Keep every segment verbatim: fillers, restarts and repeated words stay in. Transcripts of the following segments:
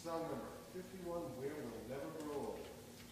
Song number fifty-one, Where We'll Never Grow Old.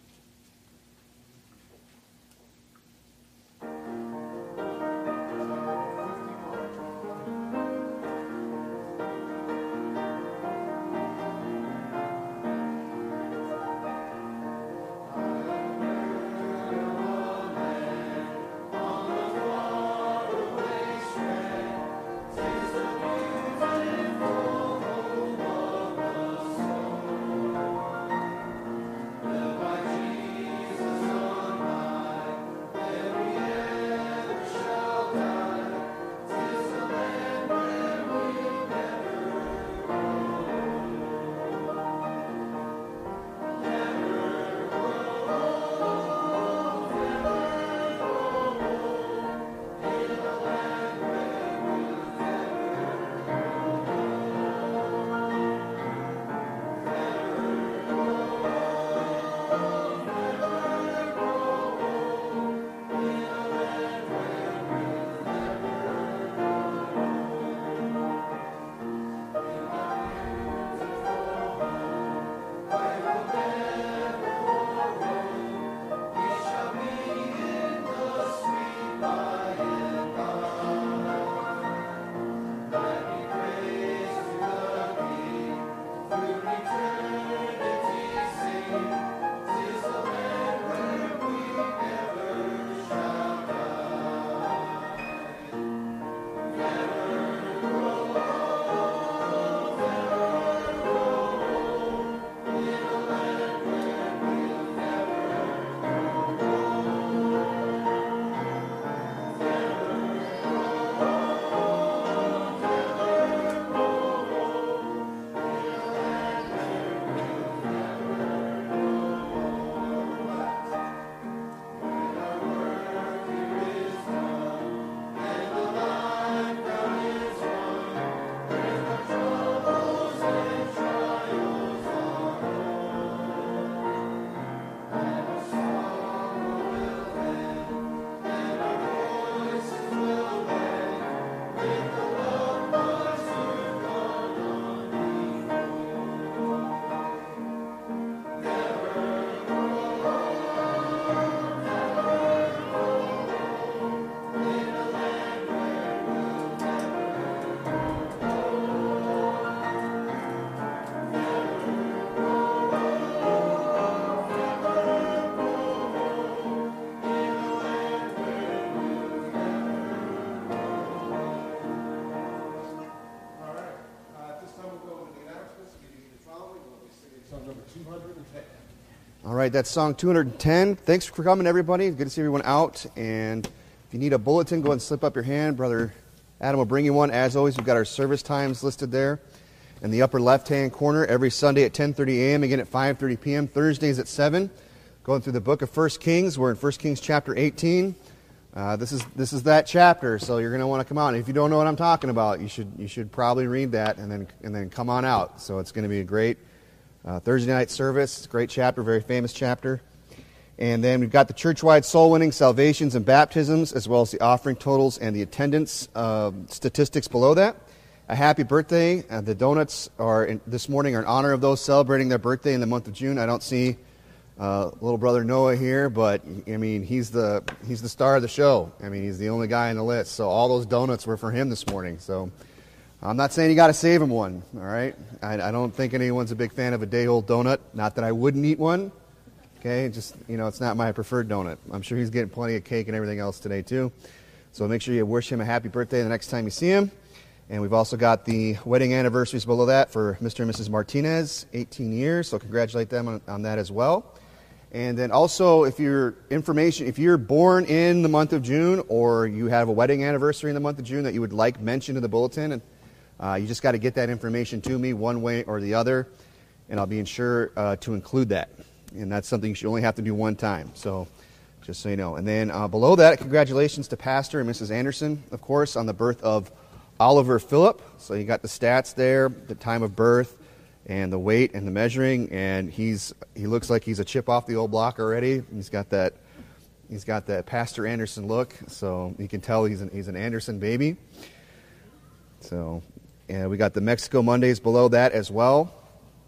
All right, that's song two hundred ten. Thanks for coming, everybody. Good to see everyone out. And if you need a bulletin, go ahead and slip up your hand. Brother Adam will bring you one. As always, we've got our service times listed there in the upper left-hand corner. Every Sunday at ten thirty a.m., again at five thirty p.m., Thursdays at seven. Going through the book of First Kings. We're in First Kings chapter eighteen. Uh, this is this is that chapter, so you're going to want to come out. And if you don't know what I'm talking about, you should you should probably read that and then and then come on out. So it's going to be a great Uh, Thursday night service. It's a great chapter, very famous chapter. And then we've got the church-wide soul winning, salvations, and baptisms, as well as the offering totals and the attendance uh, statistics below that. A happy birthday. Uh, the donuts are in, this morning are in honor of those celebrating their birthday in the month of June. I don't see uh, little brother Noah here, but I mean he's the he's the star of the show. I mean he's the only guy on the list. So all those donuts were for him this morning. So I'm not saying you got to save him one, all right? I, I don't think anyone's a big fan of a day-old donut. Not that I wouldn't eat one, okay? Just, you know, it's not my preferred donut. I'm sure he's getting plenty of cake and everything else today, too. So make sure you wish him a happy birthday the next time you see him. And we've also got the wedding anniversaries below that for Mister and Missus Martinez, eighteen years. So congratulate them on, on that as well. And then also, if you're information, if you're born in the month of June or you have a wedding anniversary in the month of June that you would like mentioned in the bulletin, and Uh, you just got to get that information to me one way or the other, and I'll be sure uh, to include that. And that's something you should only have to do one time, so just so you know. And then uh, below that, congratulations to Pastor and Missus Anderson, of course, on the birth of Oliver Phillip. So you got the stats there, the time of birth, and the weight and the measuring, and he's he looks like he's a chip off the old block already. He's got that he's got that Pastor Anderson look, so you can tell he's an, he's an Anderson baby. So. And we got the Mexico Mondays below that as well.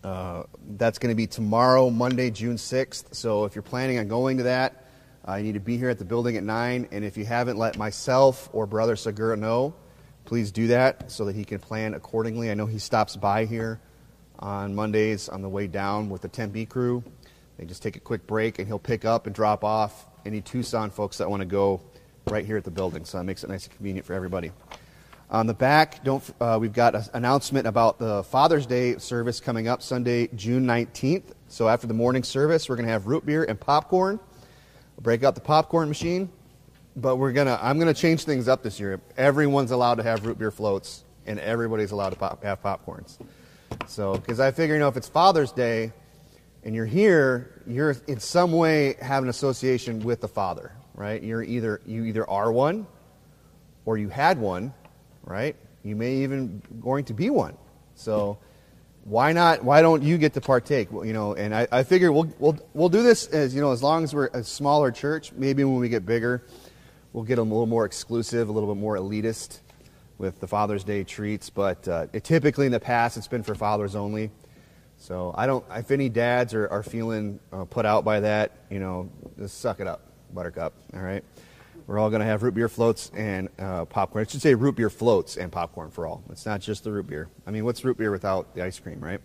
Uh, that's going to be tomorrow, Monday, June sixth. So if you're planning on going to that, uh, you need to be here at the building at nine. And if you haven't let myself or Brother Segura know, please do that so that he can plan accordingly. I know he stops by here on Mondays on the way down with the Tempe crew. They just take a quick break, and he'll pick up and drop off any Tucson folks that want to go right here at the building. So that makes it nice and convenient for everybody. On the back, don't uh, we've got an announcement about the Father's Day service coming up Sunday, June nineteenth. So after the morning service, we're going to have root beer and popcorn. We'll break out the popcorn machine, but we're gonna I'm going to change things up this year. Everyone's allowed to have root beer floats, and everybody's allowed to pop, have popcorns. So, because I figure, you know, if it's Father's Day and you're here, you're in some way have an association with the Father, right? You're either you either are one, or you had one, right? You may even going to be one. So, why not? Why don't you get to partake? Well, you know, and I, I figure we'll we'll we'll do this as you know, as long as we're a smaller church. Maybe when we get bigger, we'll get them a little more exclusive, a little bit more elitist with the Father's Day treats, but uh, it, typically in the past it's been for fathers only. So I don't. If any dads are, are feeling uh, put out by that, you know, just suck it up, Buttercup. All right, we're all going to have root beer floats and uh, popcorn. I should say root beer floats and popcorn for all. It's not just the root beer. I mean, what's root beer without the ice cream, right?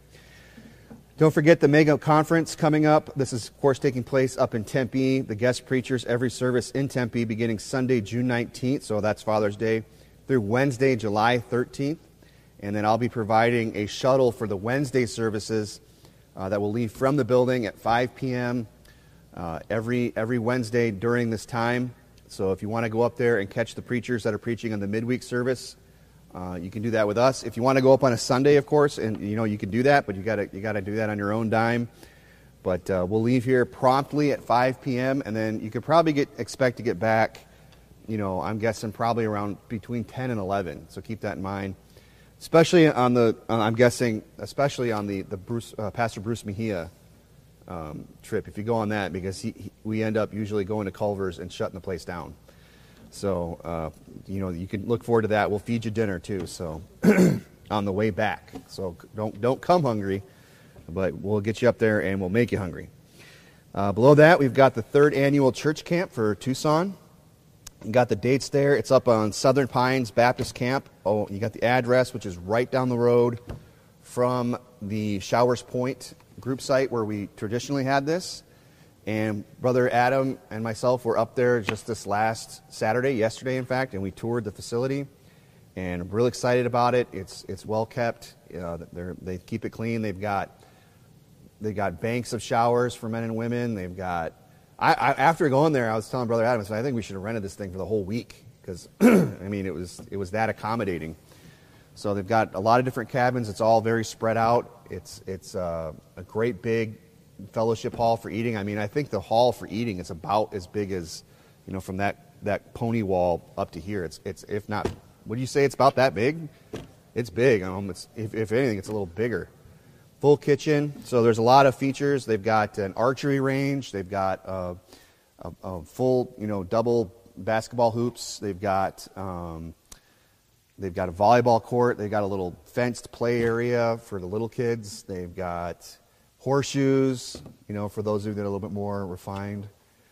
Don't forget the Mega Conference coming up. This is, of course, taking place up in Tempe. The guest preachers every service in Tempe beginning Sunday, June nineteenth. So that's Father's Day. Through Wednesday, July thirteenth, and then I'll be providing a shuttle for the Wednesday services uh, that will leave from the building at five p.m. Uh, every every Wednesday during this time. So if you want to go up there and catch the preachers that are preaching on the midweek service, uh, you can do that with us. If you want to go up on a Sunday, of course, and you know you can do that, but you got to you got to do that on your own dime. But uh, we'll leave here promptly at five p.m. and then you could probably get expect to get back. You know, I'm guessing probably around between ten and eleven. So keep that in mind, especially on the. Uh, I'm guessing, especially on the the Bruce uh, Pastor Bruce Mejia um, trip. If you go on that, because he, he, we end up usually going to Culver's and shutting the place down. So uh, you know, you can look forward to that. We'll feed you dinner too. So on the way back. So don't don't come hungry, but we'll get you up there and we'll make you hungry. Uh, below that, we've got the third annual church camp for Tucson. You got the dates there. It's up on Southern Pines Baptist Camp. Oh, you got the address, which is right down the road from the Showers Point group site where we traditionally had this. And Brother Adam and myself were up there just this last Saturday, yesterday in fact, and we toured the facility. And I'm really excited about it. It's it's well kept. Uh, they keep it clean. They've got they've got banks of showers for men and women. They've got I, I, after going there, I was telling Brother Adam, I said, I think we should have rented this thing for the whole week because, I mean, it was it was that accommodating. So they've got a lot of different cabins. It's all very spread out. It's it's uh, a great big fellowship hall for eating. I mean, I think the hall for eating is about as big as, you know, from that, that pony wall up to here. It's it's if not, would you say it's about that big? It's big. Um, it's if, if anything, it's a little bigger. Full kitchen, so there's a lot of features. They've got an archery range. They've got uh, a, a full, you know, double basketball hoops. They've got um, they've got a volleyball court. They've got a little fenced play area for the little kids. They've got horseshoes, you know, for those of you that are a little bit more refined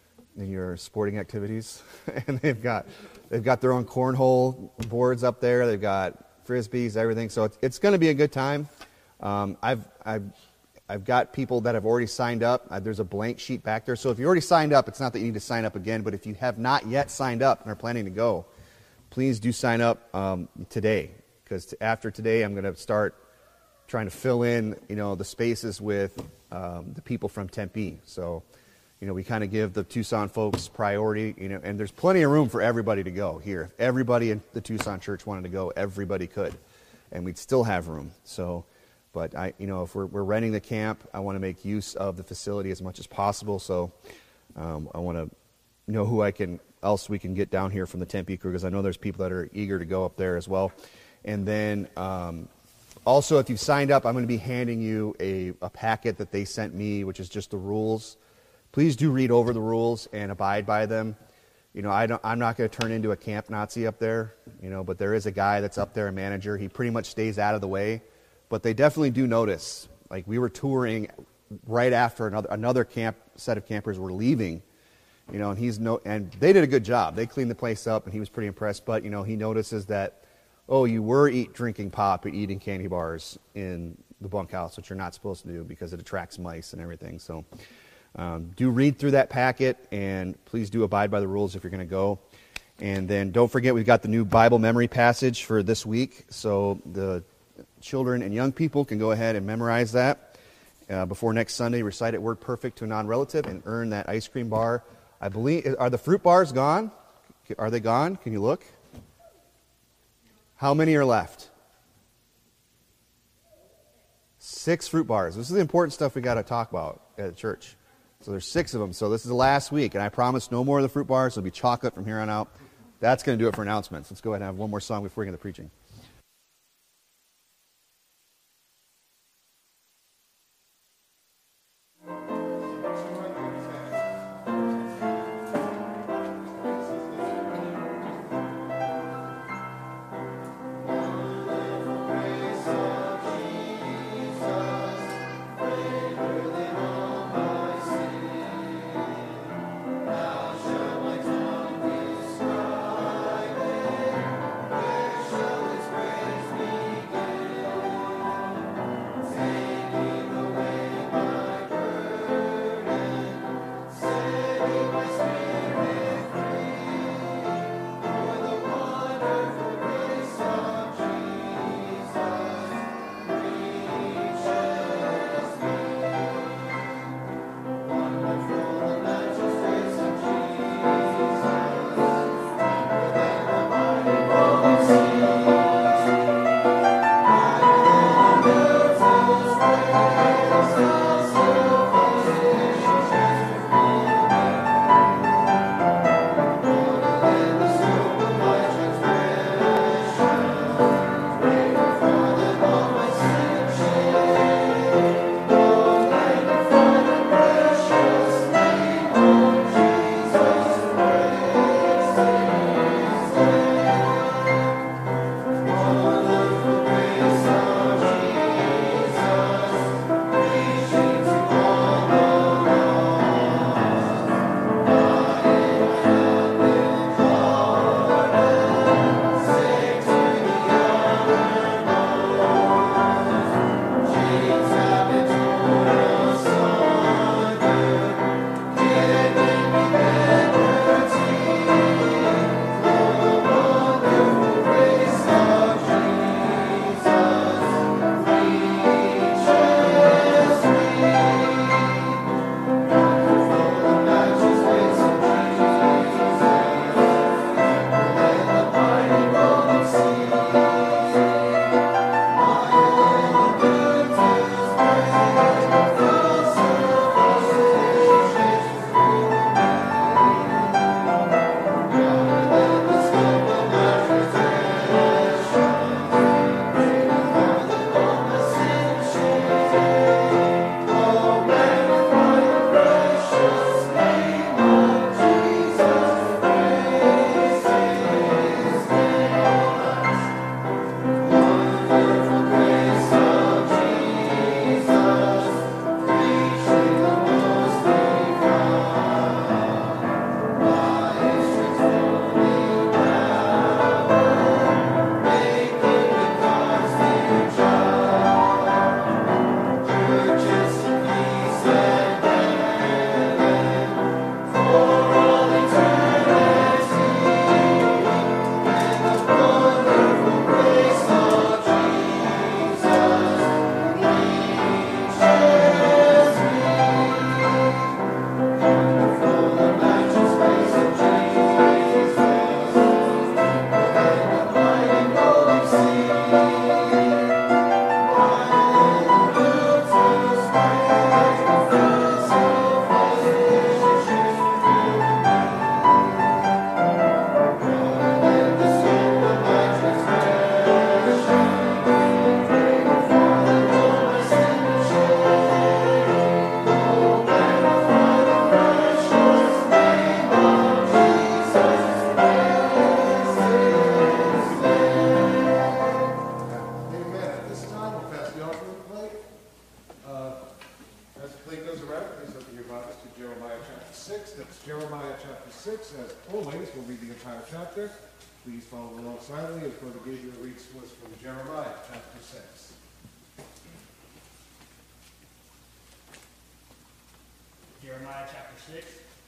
in your sporting activities. And they've got they've got their own cornhole boards up there. They've got frisbees, everything. So it's, it's going to be a good time. Um, I've, I've, I've got people that have already signed up. Uh, there's a blank sheet back there. So if you already signed up, it's not that you need to sign up again, but if you have not yet signed up and are planning to go, please do sign up um, today, because t- after today I'm going to start trying to fill in, you know, the spaces with um, the people from Tempe. So, you know, we kind of give the Tucson folks priority, you know, and there's plenty of room for everybody to go here. If everybody in the Tucson church wanted to go, everybody could, and we'd still have room. So. But I, you know, if we're, we're renting the camp, I want to make use of the facility as much as possible. So um, I want to know who I can else we can get down here from the Tempe crew, because I know there's people that are eager to go up there as well. And then um, also, if you've signed up, I'm going to be handing you a, a packet that they sent me, which is just the rules. Please do read over the rules and abide by them. You know, I don't, I'm not going to turn into a camp Nazi up there. You know, but there is a guy that's up there, a manager. He pretty much stays out of the way. But they definitely do notice, Like we were touring right after another another camp set of campers were leaving, you know, and he's no and they did a good job. They cleaned the place up, and he was pretty impressed. But you know, he notices that, oh, you were eat drinking pop and eating candy bars in the bunkhouse, which you're not supposed to do because it attracts mice and everything. So um, do read through that packet, and please do abide by the rules if you're going to go. And then don't forget, we've got the new Bible memory passage for this week, so the children and young people can go ahead and memorize that uh, before next Sunday. Recite it word perfect to a non-relative and earn that ice cream bar. I believe, are the fruit bars gone? Are they gone? Can you look? How many are left? Six fruit bars. This is the important stuff we got to talk about at church. So there's six of them. So this is the last week, and I promise no more of the fruit bars. It'll be chocolate from here on out. That's going to do it for announcements. Let's go ahead and have one more song before we get into preaching. Shall my tongue describe it? Where shall its That's Jeremiah chapter six. As always, we'll read the entire chapter. Please follow along silently as Brother Gabriel reads to us from Jeremiah chapter six. Jeremiah chapter six.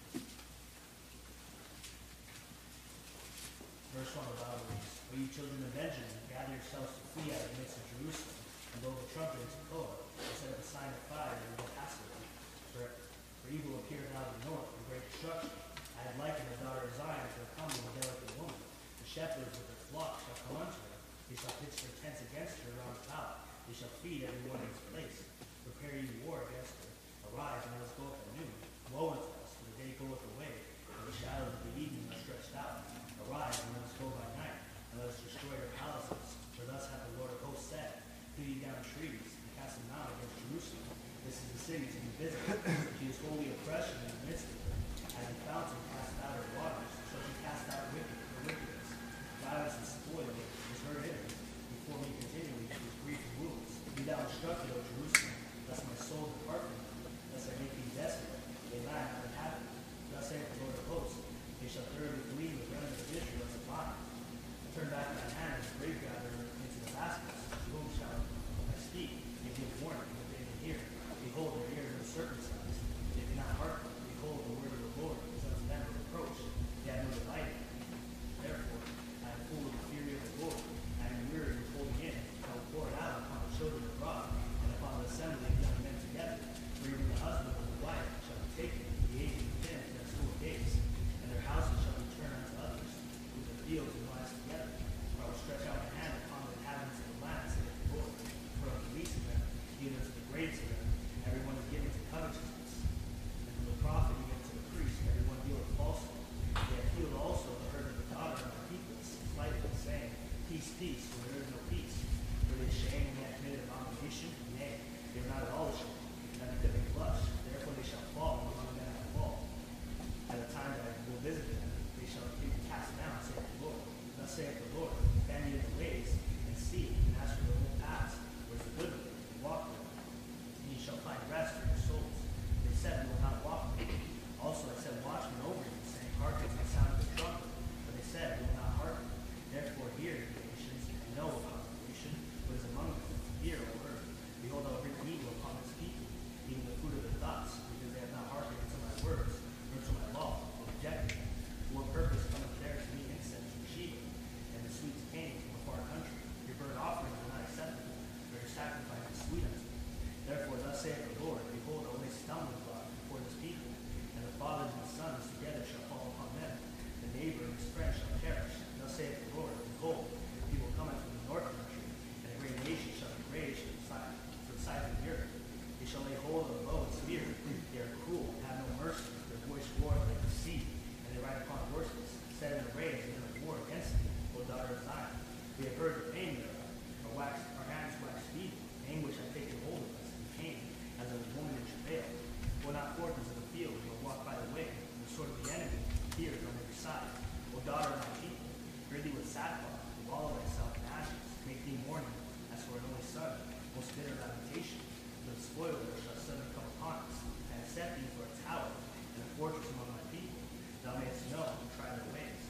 Verse one of the Bible reads, O you children of Benjamin, gather yourselves to flee out of the midst of Jerusalem, and blow the trumpet in Tekoa, and set up a sign of fire and will pass it. For, for evil appeared out of the north, and great destruction. I have likened the daughter of Zion to a comely and delicate woman. The shepherds with their flocks shall come unto her. They shall pitch their tents against her round about. They shall feed every one in his place. Prepare ye war against her. Arise, and let us go up at noon. Woe unto us, for the day goeth away, and the shadows of the evening are stretched out. Arise, and let us go by night, and let us destroy her palaces. For thus hath the Lord of hosts said, Hew ye down trees, and cast them down against Jerusalem. This is the city to be visited. She is wholly oppression in the midst of her. As a fountain cast out her waters, so she cast out wicked her wickedness. Violence and spoil is her enemy. Before me continually she is grief and wounds. Be thou instructed, O Jerusalem, lest my soul depart from thee, lest I make thee desolate, they lack and inhabit. Thus saith the Lord of hosts, they shall thoroughly glean the remnant of Israel as a vine. Turn back thine hand as a grape gatherer into the baskets. To whom shall I speak? They give warning, but they can hear. Behold, their ears are circumcised. They do not hearken. Behold, the word of the Lord is unto them a reproach. They have no delight in it. Therefore, I am full of the fury of the Lord. I am weary of holding in. I will pour it out upon the children of God, and upon the assembly of young men together. For even the husband and the wife shall be taken, the aged and thin in their school days, and their houses shall be turned unto others, with their fields and lives together. For I will stretch out my hand upon the inhabitants of the land, saith the Lord. For of the least of them, even unto the greatest of them, everyone is given to covetousness. And from the prophet even to the priest, everyone dealeth falsely. They have healed also the hurt of the daughter of the peoples, slightly, saying, Peace, peace, for there is no peace. For they shame and have committed abomination? Nay, they are not at all ashamed, neither could they blush. Therefore they shall fall among them that fall. At the time that I will visit them, they shall be cast down, saith the Lord. Thus saith the Lord, bend ye the ways, and see, and ask for the old paths, where's the good way, and walk there. And ye shall find rest for your souls. They said, we will not walk there. Also I set watchmen over you, saying, Hearken to the sound of the trumpet. But they said, we will not hearken. Therefore hear, ye nations, and know of congregation, what is among them. Hear, O earth. Behold, I will bring evil upon this people, even the fruit of their thoughts, because they have not hearkened unto my words, nor to my law, but rejected them. For what purpose cometh there to me incense from Sheba, and the sweets came from a far country? Your burnt offerings are not acceptable, nor your sacrifices sweet unto me. Therefore thus saith the Lord, Behold, I will lay stumbling block before this people, and the fathers and the sons together shall fall upon them. The neighbor and his friend shall perish. Thus saith the Lord, Behold, the people cometh from the north country, and a great nation shall be raised from the side from the sides of the earth. They shall lay hold of a bow and spear. They are cruel, and have no mercy. Their voice roareth like the sea, and they ride upon horses, set in array, and in war against thee, O daughter of Zion. We have heard the pain thereof. Our wax, our hands wax feeble. Anguish hath taken hold of us, and pain, as of a woman in travail. Go not forth into the field, nor walk by the way, and the sword of the enemy appears on every side. O daughter of my people, gird thee with sackcloth, and wallow thyself in ashes. Make thee mourning, as for an only son, most bitter lamentation. For the spoiler shall suddenly come upon us. I have set thee for a tower, and a fortress among my people. Thou mayest know and try their ways.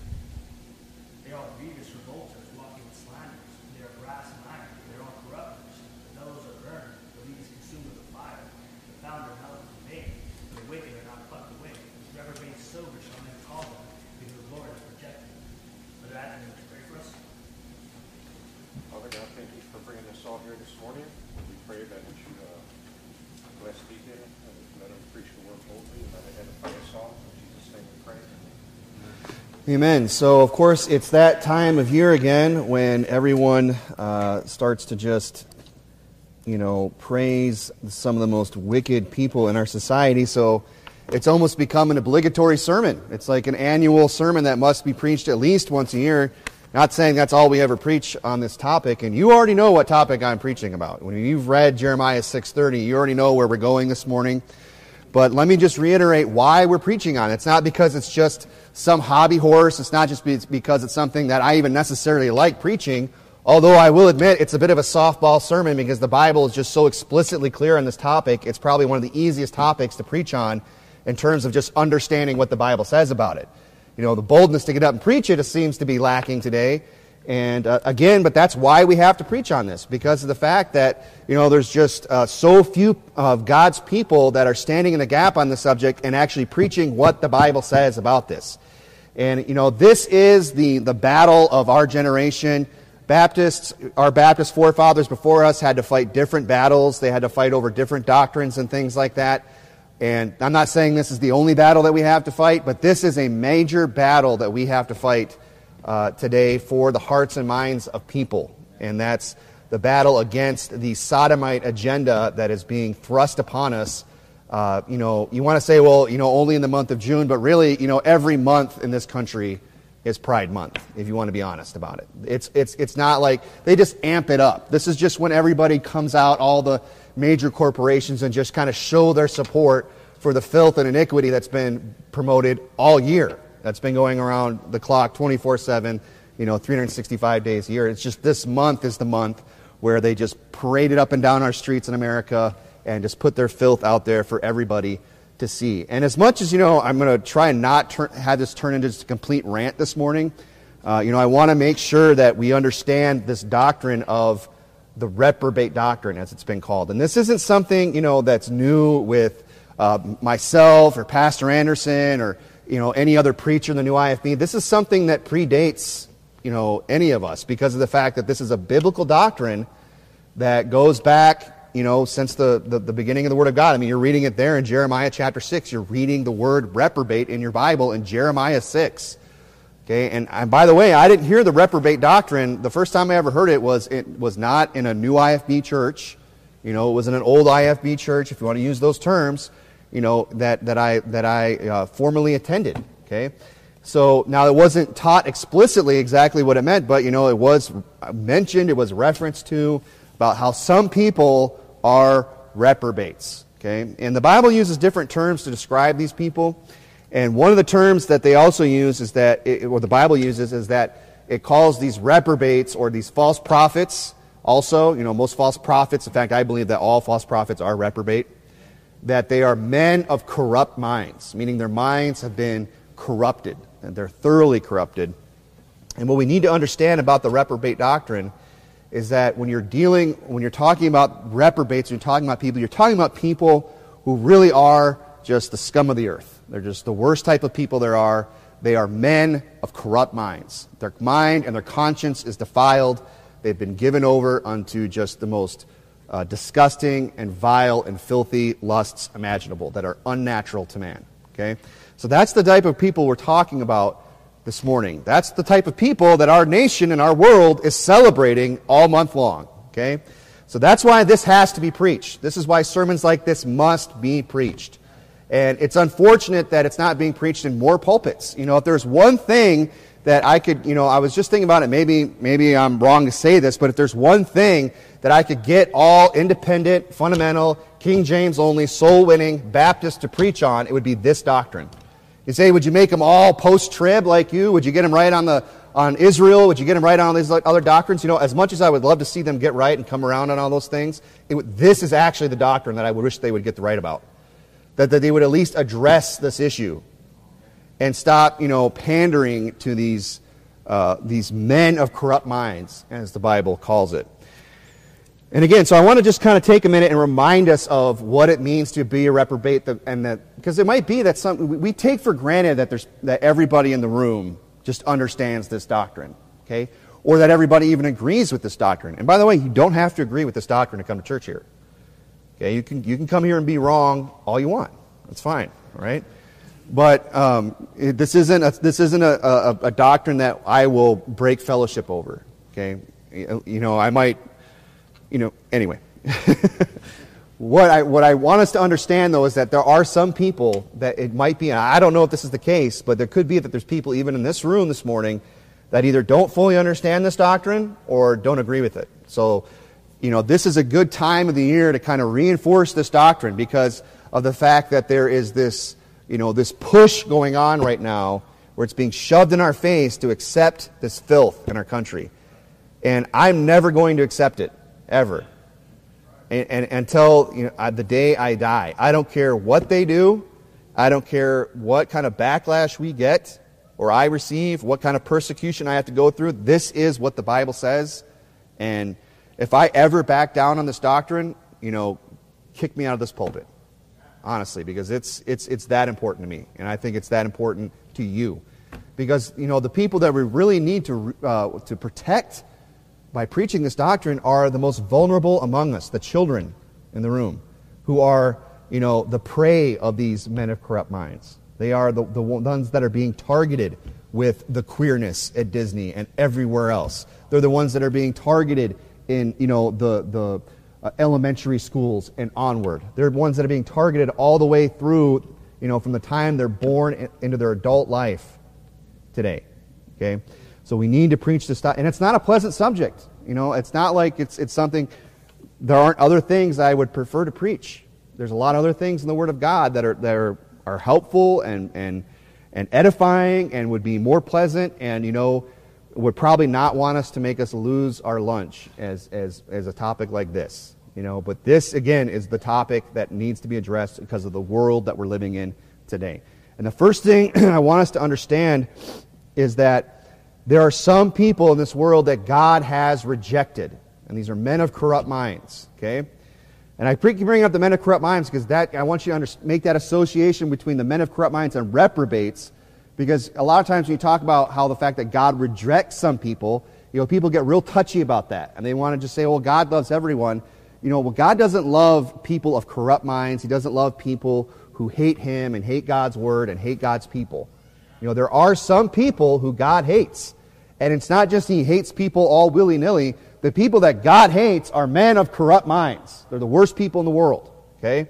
They are all grievous revolters, walking with slanders. They are brass and iron, they are all corrupters. The bellows are burned, the lead is consumed with the fire. The founder melteth in vain, and the wicked are not plucked away. Reprobate silver shall men call them, because the Lord has rejected them. Brother Adam, would you pray for us? Father God, thank you for bringing us all here this morning. We pray that you uh, bless Deacon and let him preach the word boldly and let it edify us all. In Jesus' name we pray. Amen. So, of course, it's that time of year again when everyone uh, starts to just, you know, praise some of the most wicked people in our society. So it's almost become an obligatory sermon. It's like an annual sermon that must be preached at least once a year. Not saying that's all we ever preach on this topic, and you already know what topic I'm preaching about. When you've read Jeremiah six thirty, you already know where we're going this morning. But let me just reiterate why we're preaching on it. It's not because it's just some hobby horse. It's not just because it's something that I even necessarily like preaching, although I will admit it's a bit of a softball sermon because the Bible is just so explicitly clear on this topic. It's probably one of the easiest topics to preach on in terms of just understanding what the Bible says about it. You know, the boldness to get up and preach it, it seems to be lacking today. And uh, again, but that's why we have to preach on this, because of the fact that, you know, there's just uh, so few of God's people that are standing in the gap on the subject and actually preaching what the Bible says about this. And, you know, this is the, the battle of our generation. Baptists, our Baptist forefathers before us had to fight different battles. They had to fight over different doctrines and things like that. And I'm not saying this is the only battle that we have to fight, but this is a major battle that we have to fight uh, today for the hearts and minds of people. And that's the battle against the sodomite agenda that is being thrust upon us. Uh, you know, you want to say, well, you know, only in the month of June, but really, you know, every month in this country is Pride Month, if you want to be honest about it. It's it's it's not like they just amp it up. This is just when everybody comes out, all the major corporations, and just kind of show their support for the filth and iniquity that's been promoted all year. That's been going around the clock twenty-four seven, you know, three hundred sixty-five days a year. It's just this month is the month where they just parade it up and down our streets in America and just put their filth out there for everybody to see. And as much as, you know, I'm going to try and not turn, have this turn into just a complete rant this morning, uh, you know, I want to make sure that we understand this doctrine of the reprobate doctrine, as it's been called. And this isn't something, you know, that's new with uh, myself or Pastor Anderson or, you know, any other preacher in the new I F B. This is something that predates, you know, any of us, because of the fact that this is a biblical doctrine that goes back, you know, since the, the, the beginning of the Word of God. I mean, you're reading it there in Jeremiah chapter six. You're reading the word reprobate in your Bible in Jeremiah six. Okay, and, and by the way, I didn't hear the reprobate doctrine. The first time I ever heard it was it was not in a new I F B church. You know, it was in an old I F B church, if you want to use those terms, you know, that, that I, that I uh, formerly attended. Okay, so now it wasn't taught explicitly exactly what it meant, but, you know, it was mentioned, it was referenced to, about how some people are reprobates. Okay, and the Bible uses different terms to describe these people. And one of the terms that they also use is that, it, or the Bible uses, is that it calls these reprobates or these false prophets also, you know, most false prophets, in fact, I believe that all false prophets are reprobate, that they are men of corrupt minds, meaning their minds have been corrupted, and they're thoroughly corrupted. And what we need to understand about the reprobate doctrine is that when you're dealing, when you're talking about reprobates, you're talking about people, you're talking about people who really are just the scum of the earth. They're just the worst type of people there are. They are men of corrupt minds. Their mind and their conscience is defiled. They've been given over unto just the most uh, disgusting and vile and filthy lusts imaginable that are unnatural to man. Okay? So that's the type of people we're talking about this morning. That's the type of people that our nation and our world is celebrating all month long. Okay? So that's why this has to be preached. This is why sermons like this must be preached. And it's unfortunate that it's not being preached in more pulpits. You know, if there's one thing that I could, you know, I was just thinking about it, maybe maybe I'm wrong to say this, but if there's one thing that I could get all independent, fundamental, King James only, soul-winning Baptists to preach on, it would be this doctrine. You say, would you make them all post-trib like you? Would you get them right on the on Israel? Would you get them right on these other doctrines? You know, as much as I would love to see them get right and come around on all those things, it would, this is actually the doctrine that I would wish they would get the right about. That, that they would at least address this issue and stop, you know, pandering to these uh, these men of corrupt minds, as the Bible calls it. And again, so I want to just kind of take a minute and remind us of what it means to be a reprobate, and that because it might be that some we take for granted that there's that everybody in the room just understands this doctrine, okay, or that everybody even agrees with this doctrine. And by the way, you don't have to agree with this doctrine to come to church here. Okay, you can you can come here and be wrong all you want. That's fine, all right? But um, it, this isn't a, this isn't a, a, a doctrine that I will break fellowship over. Okay, you, you know I might, you know anyway. what I what I want us to understand though is that there are some people that it might be. And I don't know if this is the case, but there could be that there's people even in this room this morning that either don't fully understand this doctrine or don't agree with it. So, you know, this is a good time of the year to kind of reinforce this doctrine because of the fact that there is this, you know, this push going on right now where it's being shoved in our face to accept this filth in our country. And I'm never going to accept it, ever. And, and until, you know, the day I die. I don't care what they do. I don't care what kind of backlash we get or I receive, what kind of persecution I have to go through. This is what the Bible says. And if I ever back down on this doctrine, you know, kick me out of this pulpit. Honestly, because it's it's it's that important to me. And I think it's that important to you. Because, you know, the people that we really need to uh, to protect by preaching this doctrine are the most vulnerable among us, the children in the room, who are, you know, the prey of these men of corrupt minds. They are the, the ones that are being targeted with the queerness at Disney and everywhere else. They're the ones that are being targeted in, you know, the, the uh, elementary schools and onward. They're the ones that are being targeted all the way through, you know, from the time they're born in, into their adult life today. Okay? So we need to preach this stuff. And it's not a pleasant subject. You know, it's not like it's it's something, there aren't other things I would prefer to preach. There's a lot of other things in the Word of God that are that are, are helpful and, and and edifying and would be more pleasant and, you know, would probably not want us to make us lose our lunch as as as a topic like this. You know, but this again is the topic that needs to be addressed because of the world that we're living in today. And the first thing I want us to understand is that there are some people in this world that God has rejected. And these are men of corrupt minds. Okay? And I keep bringing up the men of corrupt minds because that I want you to under, make that association between the men of corrupt minds and reprobates, because a lot of times when you talk about how the fact that God rejects some people, you know, people get real touchy about that. And they want to just say, well, God loves everyone. You know, well, God doesn't love people of corrupt minds. He doesn't love people who hate Him and hate God's Word and hate God's people. You know, there are some people who God hates. And it's not just He hates people all willy-nilly. The people that God hates are men of corrupt minds. They're the worst people in the world. Okay?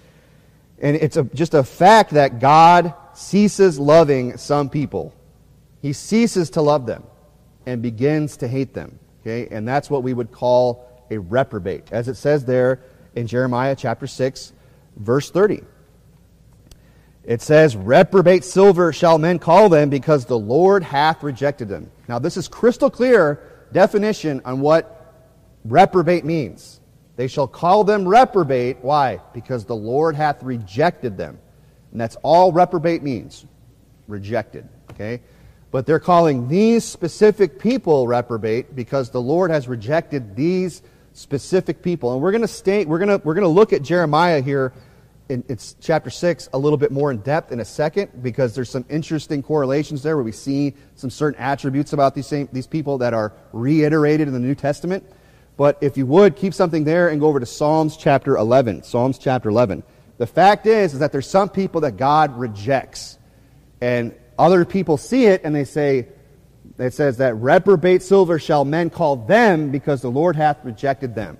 And it's a, just a fact that God ceases loving some people. He ceases to love them and begins to hate them. Okay? And that's what we would call a reprobate. As it says there in Jeremiah chapter six, verse thirty. It says, reprobate silver shall men call them, because the Lord hath rejected them. Now this is crystal clear definition on what reprobate means. They shall call them reprobate. Why? Because the Lord hath rejected them. And that's all reprobate means. Rejected. Okay? But they're calling these specific people reprobate because the Lord has rejected these specific people. And we're going to stay, we're going to, we're going to look at Jeremiah here in it's chapter six a little bit more in depth in a second, because there's some interesting correlations there where we see some certain attributes about these same, these people that are reiterated in the New Testament. But if you would, keep something there and go over to Psalms chapter eleven. Psalms chapter eleven. The fact is, is that there's some people that God rejects. And other people see it and they say, it says that reprobate silver shall men call them, because the Lord hath rejected them.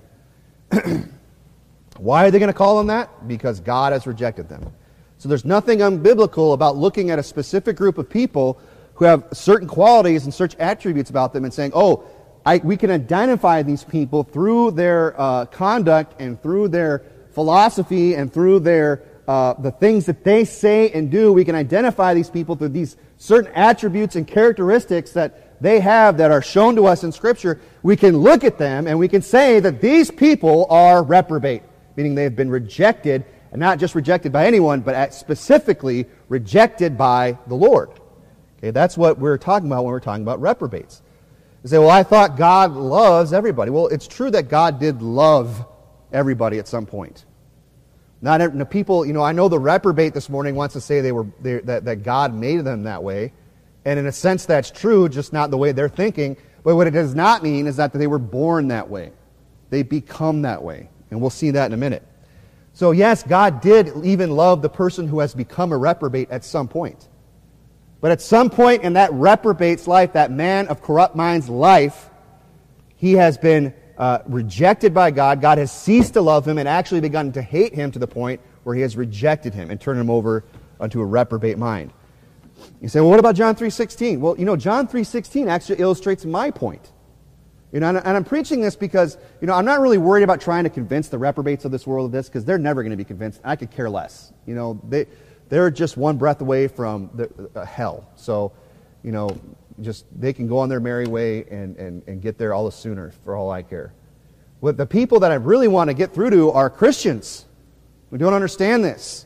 Why are they going to call them that? Because God has rejected them. So there's nothing unbiblical about looking at a specific group of people who have certain qualities and certain attributes about them and saying, oh, I, we can identify these people through their uh, conduct and through their philosophy and through their uh, the things that they say and do. We can identify these people through these certain attributes and characteristics that they have that are shown to us in Scripture. We can look at them and we can say that these people are reprobate, meaning they have been rejected, and not just rejected by anyone, but specifically rejected by the Lord. Okay, that's what we're talking about when we're talking about reprobates. You say, well, I thought God loves everybody. Well, it's true that God did love everybody at some point. Not every, people, you know, I know the reprobate this morning wants to say they were they, that, that God made them that way. And in a sense that's true, just not the way they're thinking. But what it does not mean is that they were born that way. They become that way. And we'll see that in a minute. So yes, God did even love the person who has become a reprobate at some point. But at some point in that reprobate's life, that man of corrupt mind's life, he has been uh, rejected by God. God has ceased to love him and actually begun to hate him to the point where he has rejected him and turned him over unto a reprobate mind. You say, well, what about John three sixteen? Well, you know, John three sixteen actually illustrates my point. You know, and, and I'm preaching this because, you know, I'm not really worried about trying to convince the reprobates of this world of this, because they're never going to be convinced. I could care less. You know, they, they're just one breath away from the, uh, hell. So, you know, just they can go on their merry way and, and, and get there all the sooner, for all I care. What the people that I really want to get through to are Christians. We don't understand this.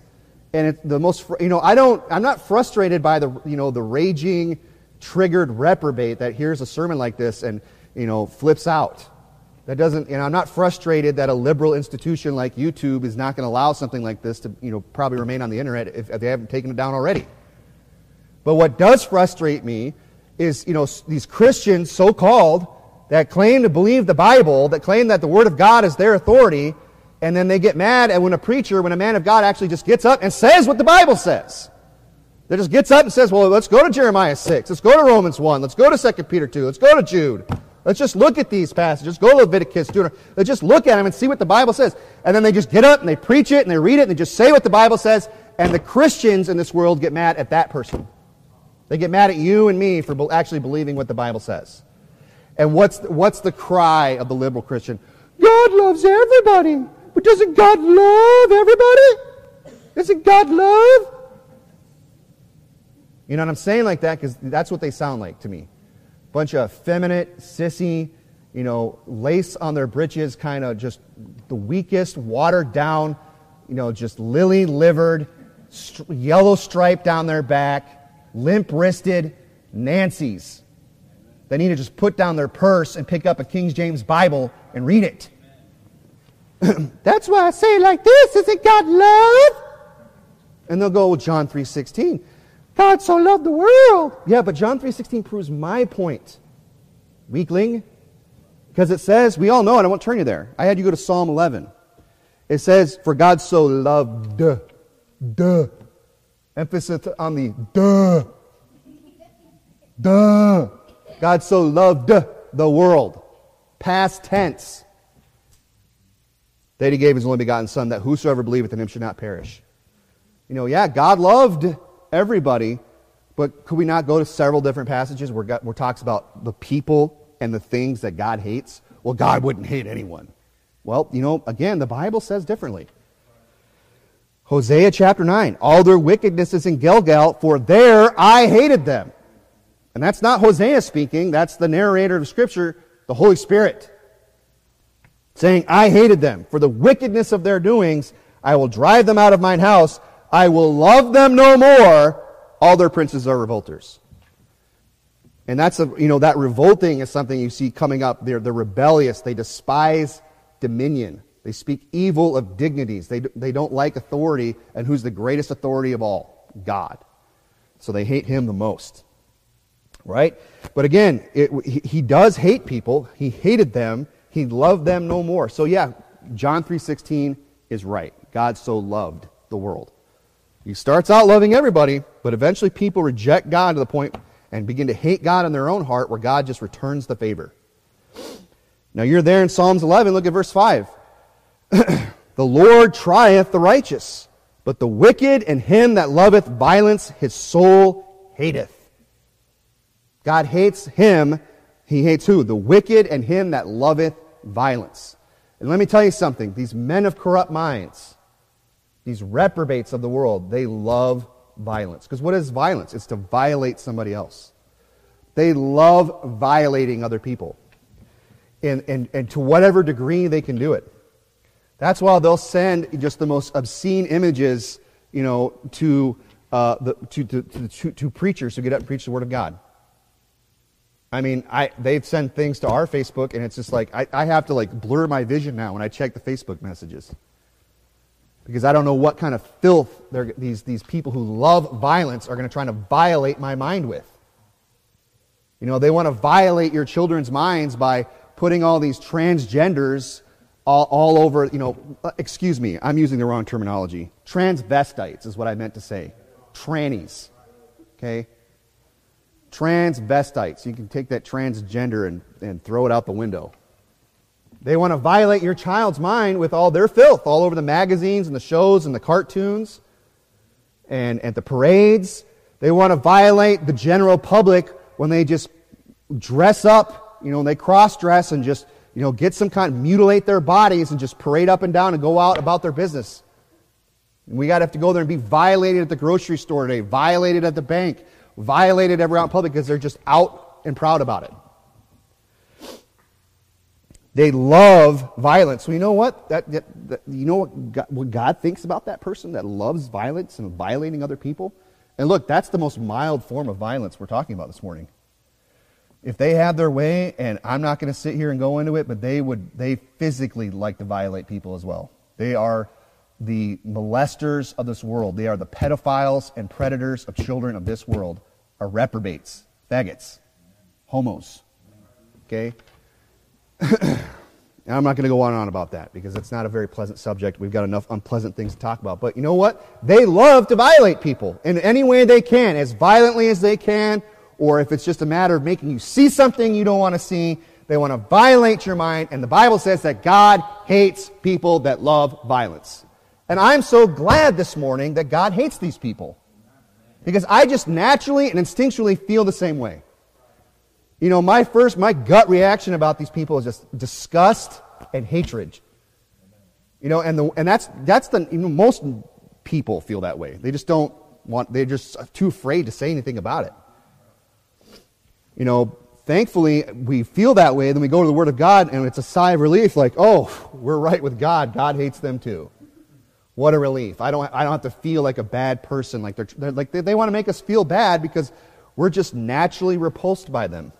And it's the most, fr- you know, I don't, I'm not frustrated by the, you know, the raging, triggered reprobate that hears a sermon like this and, you know, flips out. That doesn't, and I'm not frustrated that a liberal institution like YouTube is not going to allow something like this to, you know, probably remain on the internet if, if they haven't taken it down already. But what does frustrate me is, you know, these Christians, so-called, that claim to believe the Bible, that claim that the Word of God is their authority, and then they get mad at when a preacher, when a man of God actually just gets up and says what the Bible says. That just gets up and says, well, let's go to Jeremiah six, let's go to Romans one, let's go to Second Peter two, let's go to Jude. Let's just look at these passages, go to Leviticus, Deuteronomy. Let's just look at them and see what the Bible says. And then they just get up and they preach it and they read it and they just say what the Bible says. And the Christians in this world get mad at that person. They get mad at you and me for be- actually believing what the Bible says. And what's the, what's the cry of the liberal Christian? God loves everybody. But doesn't God love everybody? Doesn't God love? You know what I'm saying like that? Because that's what they sound like to me. Bunch of effeminate, sissy, you know, lace on their britches, kind of just the weakest, watered down, you know, just lily-livered, st- yellow stripe down their back, limp-wristed Nancy's. They need to just put down their purse and pick up a King James Bible and read it. That's why I say it like this. Isn't God love? And they'll go with John three sixteen. God so loved the world. Yeah, but John three sixteen proves my point, weakling. Because it says, we all know it, I won't turn you there. I had you go to Psalm eleven. It says, for God so loved, duh, duh. Emphasis on the duh. Duh. God so loved the world. Past tense. That he gave his only begotten Son, that whosoever believeth in him should not perish. You know, yeah, God loved everybody, but could we not go to several different passages where God, where it talks about the people and the things that God hates? Well, God wouldn't hate anyone. Well, you know, again, the Bible says differently. Hosea chapter nine, all their wickedness is in Gilgal, for there I hated them. And that's not Hosea speaking, that's the narrator of Scripture, the Holy Spirit, saying, I hated them. For the wickedness of their doings, I will drive them out of mine house. I will love them no more. All their princes are revolters. And that's, a, you know, that revolting is something you see coming up. They're, they're rebellious. They despise dominion. They speak evil of dignities. They, they don't like authority. And who's the greatest authority of all? God. So they hate him the most. Right? But again, it, he, he does hate people. He hated them. He loved them no more. So yeah, John three sixteen is right. God so loved the world. He starts out loving everybody, but eventually people reject God to the point and begin to hate God in their own heart, where God just returns the favor. Now you're there in Psalms eleven, look at verse five. The Lord trieth the righteous, but the wicked and him that loveth violence his soul hateth. God hates him. He hates who? The wicked and him that loveth violence. And let me tell you something. These men of corrupt minds, these reprobates of the world, they love violence. Because what is violence? It's to violate somebody else. They love violating other people. And, and, and to whatever degree they can do it. That's why they'll send just the most obscene images, you know, to, uh, the, to, to, to, to, to preachers who get up and preach the Word of God. I mean, I they've sent things to our Facebook, and it's just like, I, I have to like blur my vision now when I check the Facebook messages. Because I don't know what kind of filth these, these people who love violence are going to try to violate my mind with. You know, they want to violate your children's minds by putting all these transgenders all, all over, you know, excuse me, I'm using the wrong terminology. Transvestites is what I meant to say. Trannies. Okay? Transvestites. You can take that transgender and, and throw it out the window. They want to violate your child's mind with all their filth all over the magazines and the shows and the cartoons and at the parades. They want to violate the general public when they just dress up, you know, they cross-dress and just, you know, get some kind of, mutilate their bodies and just parade up and down and go out about their business. And we got to have to go there and be violated at the grocery store today, violated at the bank, violated everywhere out in public because they're just out and proud about it. They love violence. So you know what? That, that, that you know what God, what God thinks about that person that loves violence and violating other people? And look, that's the most mild form of violence we're talking about this morning. If they have their way, and I'm not going to sit here and go into it, but they would they physically like to violate people as well. They are the molesters of this world. They are the pedophiles and predators of children of this world, are reprobates, faggots, homos. Okay? And I'm not going to go on and on about that because it's not a very pleasant subject. We've got enough unpleasant things to talk about. But you know what? They love to violate people in any way they can, as violently as they can, or if it's just a matter of making you see something you don't want to see, they want to violate your mind. And the Bible says that God hates people that love violence. And I'm so glad this morning that God hates these people. Because I just naturally and instinctually feel the same way. You know, my first, my gut reaction about these people is just disgust and hatred. You know, and the and that's that's the you know, most people feel that way. They just don't want. They're just too afraid to say anything about it. You know, thankfully we feel that way. Then we go to the Word of God, and it's a sigh of relief. Like, oh, we're right with God. God hates them too. What a relief! I don't I don't have to feel like a bad person. Like they're, they're like they, they want to make us feel bad because we're just naturally repulsed by them.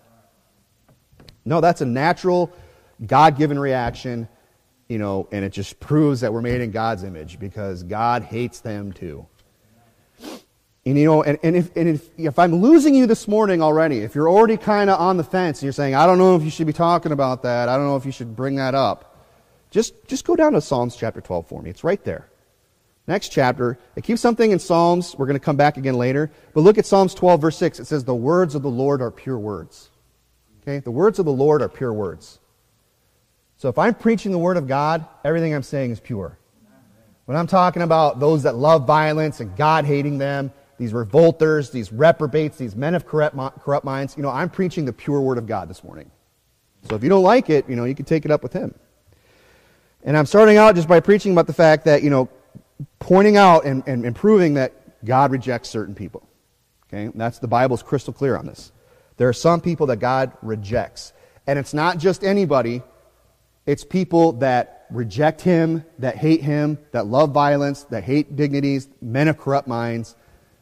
No, that's a natural, God-given reaction, you know, and it just proves that we're made in God's image because God hates them too. And you know, and, and, if, and if, if I'm losing you this morning already, if you're already kind of on the fence and you're saying, I don't know if you should be talking about that, I don't know if you should bring that up, just, just go down to Psalms chapter twelve for me. It's right there. Next chapter, it keeps something in Psalms. We're going to come back again later. But look at Psalms twelve, verse six. It says, the words of the Lord are pure words. Okay, the words of the Lord are pure words. So if I'm preaching the Word of God, everything I'm saying is pure. When I'm talking about those that love violence and God hating them, these revolters, these reprobates, these men of corrupt, corrupt minds, you know, I'm preaching the pure Word of God this morning. So if you don't like it, you know, you can take it up with Him. And I'm starting out just by preaching about the fact that, you know, pointing out and, and, and proving that God rejects certain people. Okay, and that's the Bible's crystal clear on this. There are some people that God rejects. And it's not just anybody. It's people that reject Him, that hate Him, that love violence, that hate dignities, men of corrupt minds,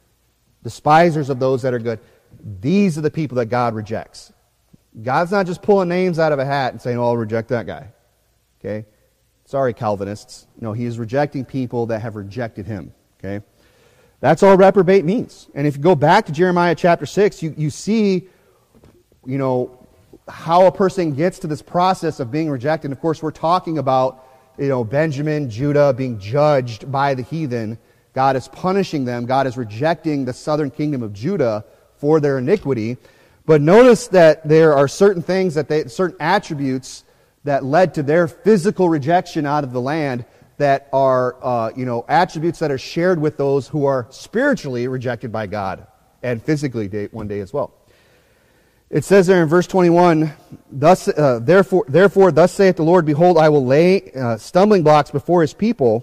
despisers of those that are good. These are the people that God rejects. God's not just pulling names out of a hat and saying, oh, I'll reject that guy. Okay? Sorry, Calvinists. No, He is rejecting people that have rejected Him. Okay? That's all reprobate means. And if you go back to Jeremiah chapter six, you, you see... you know, how a person gets to this process of being rejected. And of course, we're talking about, you know, Benjamin, Judah being judged by the heathen. God is punishing them. God is rejecting the southern kingdom of Judah for their iniquity. But notice that there are certain things, that they, certain attributes that led to their physical rejection out of the land that are, uh, you know, attributes that are shared with those who are spiritually rejected by God and physically day, one day as well. It says there in verse twenty-one, "Thus, uh, therefore, therefore, thus saith the Lord, behold, I will lay uh, stumbling blocks before His people,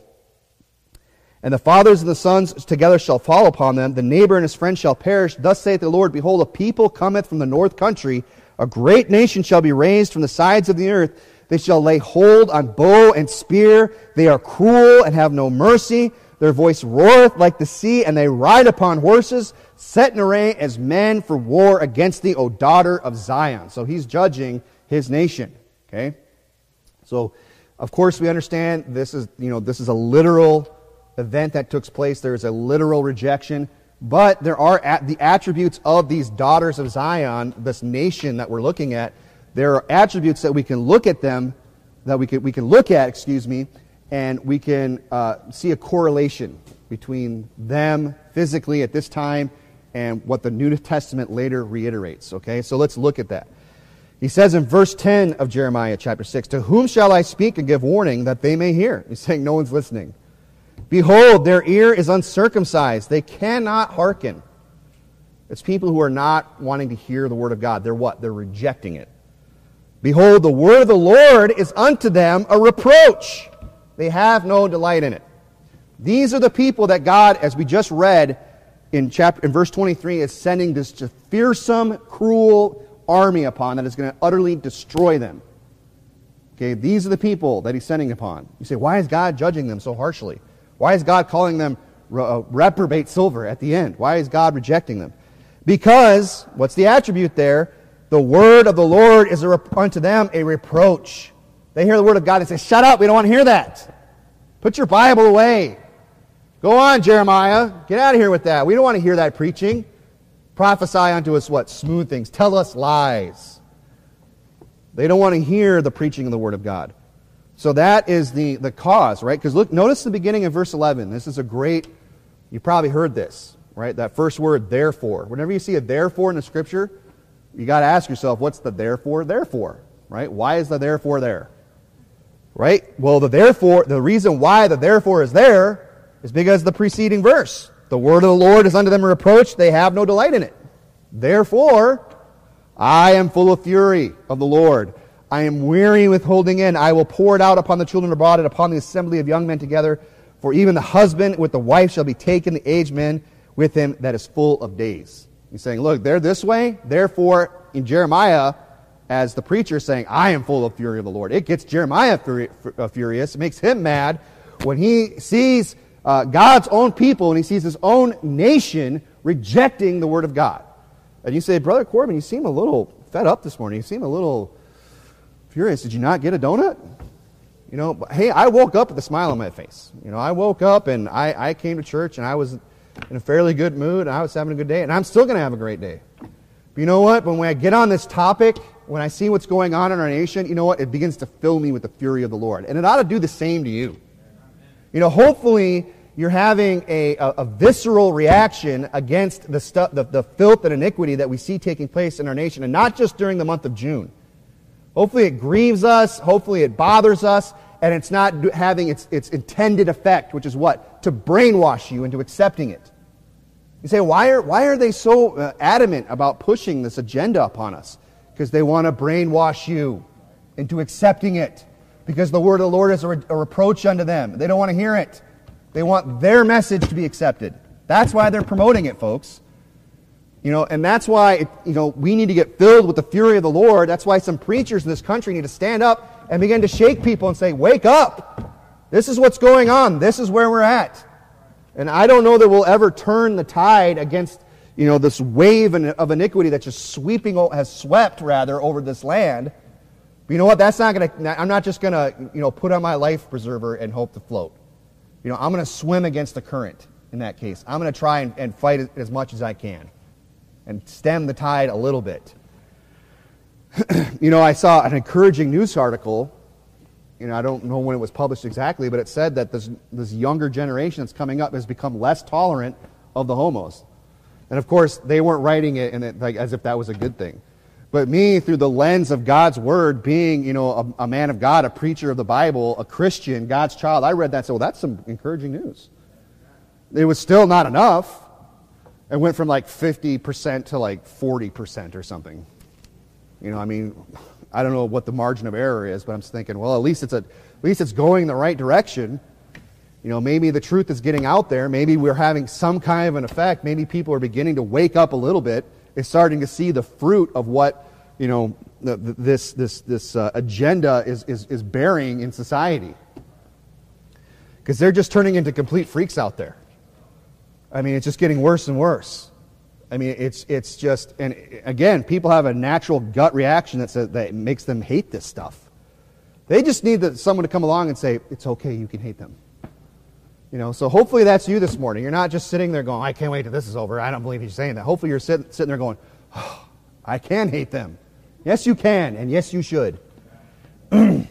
and the fathers and the sons together shall fall upon them. The neighbor and his friend shall perish. Thus saith the Lord, behold, a people cometh from the north country. A great nation shall be raised from the sides of the earth. They shall lay hold on bow and spear. They are cruel and have no mercy. Their voice roareth like the sea, and they ride upon horses, set in array as men for war against thee, O daughter of Zion." So He's judging His nation. Okay? So, of course, we understand this is, you know, this is a literal event that took place. There is a literal rejection. But there are at the attributes of these daughters of Zion, this nation that we're looking at. There are attributes that we can look at them, that we can we can look at, excuse me, and we can uh, see a correlation between them physically at this time and what the New Testament later reiterates. Okay, so let's look at that. He says in verse ten of Jeremiah chapter six, "To whom shall I speak and give warning that they may hear?" He's saying no one's listening. "Behold, their ear is uncircumcised. They cannot hearken." It's people who are not wanting to hear the word of God. They're what? They're rejecting it. "Behold, the word of the Lord is unto them a reproach. They have no delight in it." These are the people that God, as we just read in chapter in verse twenty-three, is sending this just fearsome, cruel army upon that is going to utterly destroy them. Okay, these are the people that he's sending upon. You say, why is God judging them so harshly? Why is God calling them uh, reprobate silver at the end? Why is God rejecting them? Because, what's the attribute there? The word of the Lord is a rep- unto them a reproach. They hear the word of God and say, shut up, we don't want to hear that. Put your Bible away. Go on, Jeremiah. Get out of here with that. We don't want to hear that preaching. Prophesy unto us what? Smooth things. Tell us lies. They don't want to hear the preaching of the Word of God. So that is the, the cause, right? Because look, notice the beginning of verse eleven. This is a great, you probably heard this, right? That first word, therefore. Whenever you see a therefore in the Scripture, you got to ask yourself, what's the therefore, therefore, right? Why is the therefore there? Right? Well, the therefore, the reason why the therefore is there is because of the preceding verse. The word of the Lord is unto them a reproach, they have no delight in it. Therefore, I am full of fury of the Lord. I am weary with holding in. I will pour it out upon the children abroad and upon the assembly of young men together. For even the husband with the wife shall be taken, the aged men with him that is full of days. He's saying, look, they're this way. Therefore, in Jeremiah, as the preacher is saying, I am full of fury of the Lord. It gets Jeremiah furi- uh, furious. It makes him mad when he sees uh, God's own people and he sees his own nation rejecting the word of God. And you say, Brother Corbin, you seem a little fed up this morning. You seem a little furious. Did you not get a donut? You know, but, hey, I woke up with a smile on my face. You know, I woke up and I, I came to church and I was in a fairly good mood and I was having a good day. And I'm still going to have a great day. But you know what? When I get on this topic, when I see what's going on in our nation, you know what? It begins to fill me with the fury of the Lord. And it ought to do the same to you. You know, hopefully you're having a, a, a visceral reaction against the, stu- the, the filth and iniquity that we see taking place in our nation, and not just during the month of June. Hopefully it grieves us, hopefully it bothers us, and it's not having its, its intended effect, which is what? To brainwash you into accepting it. You say, why are, why are they so uh, adamant about pushing this agenda upon us? Because they want to brainwash you into accepting it. Because the word of the Lord is a, re- a reproach unto them. They don't want to hear it. They want their message to be accepted. That's why they're promoting it, folks. You know, and that's why, it, you know, we need to get filled with the fury of the Lord. That's why some preachers in this country need to stand up and begin to shake people and say, wake up. This is what's going on. This is where we're at. And I don't know that we'll ever turn the tide against, you know, this wave of iniquity that's just sweeping, has swept, rather, over this land. But you know what? That's not going to, I'm not just going to, you know, put on my life preserver and hope to float. You know, I'm going to swim against the current in that case. I'm going to try and, and fight it as much as I can and stem the tide a little bit. You know, I saw an encouraging news article. You know, I don't know when it was published exactly, but it said that this this younger generation that's coming up has become less tolerant of the homos. And of course, they weren't writing it, in it like as if that was a good thing. But me, through the lens of God's Word, being, you know, a, a man of God, a preacher of the Bible, a Christian, God's child, I read that and said, well, that's some encouraging news. It was still not enough. It went from like fifty percent to like forty percent or something. You know, I mean, I don't know what the margin of error is, but I'm just thinking, well, at least it's a, at least it's going in the right direction. You know, maybe the truth is getting out there. Maybe we're having some kind of an effect. Maybe people are beginning to wake up a little bit. They're starting to see the fruit of what, you know, the, the, this this this uh, agenda is, is is bearing in society. Because they're just turning into complete freaks out there. I mean, it's just getting worse and worse. I mean, it's it's just, and again, people have a natural gut reaction that says, that makes them hate this stuff. They just need the, someone to come along and say, it's okay, you can hate them. You know, so hopefully that's you this morning. You're not just sitting there going, I can't wait till this is over. I don't believe he's saying that. Hopefully you're sit, sitting there going, oh, I can hate them. Yes, you can, and yes, you should. Look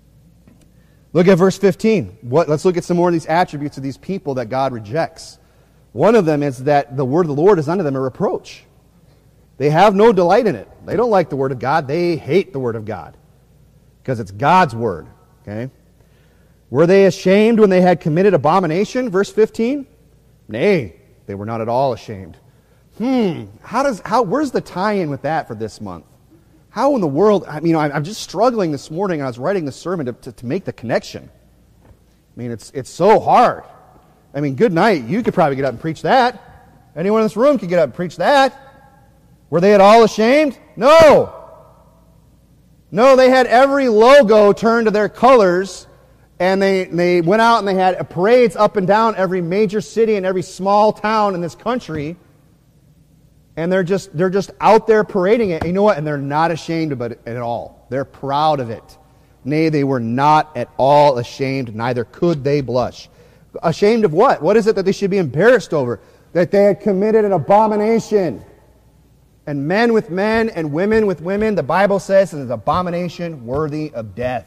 at verse fifteen. What, let's look at some more of these attributes of these people that God rejects. One of them is that the word of the Lord is unto them a reproach. They have no delight in it. They don't like the word of God. They hate the word of God because it's God's word. Okay. Were they ashamed when they had committed abomination? Verse fifteen. Nay, they were not at all ashamed. Hmm. How does how? Where's the tie-in with that for this month? How in the world? I mean, you know, I'm just struggling this morning. I was writing the sermon to, to, to make the connection. I mean, it's it's so hard. I mean, good night. You could probably get up and preach that. Anyone in this room could get up and preach that. Were they at all ashamed? No. No, they had every logo turned to their colors, and they, they went out and they had parades up and down every major city and every small town in this country. And they're just they're just out there parading it. And you know what? And they're not ashamed of it at all. They're proud of it. Nay, they were not at all ashamed, neither could they blush. Ashamed of what? What is it that they should be embarrassed over? That they had committed an abomination. And men with men and women with women, the Bible says, is an abomination worthy of death.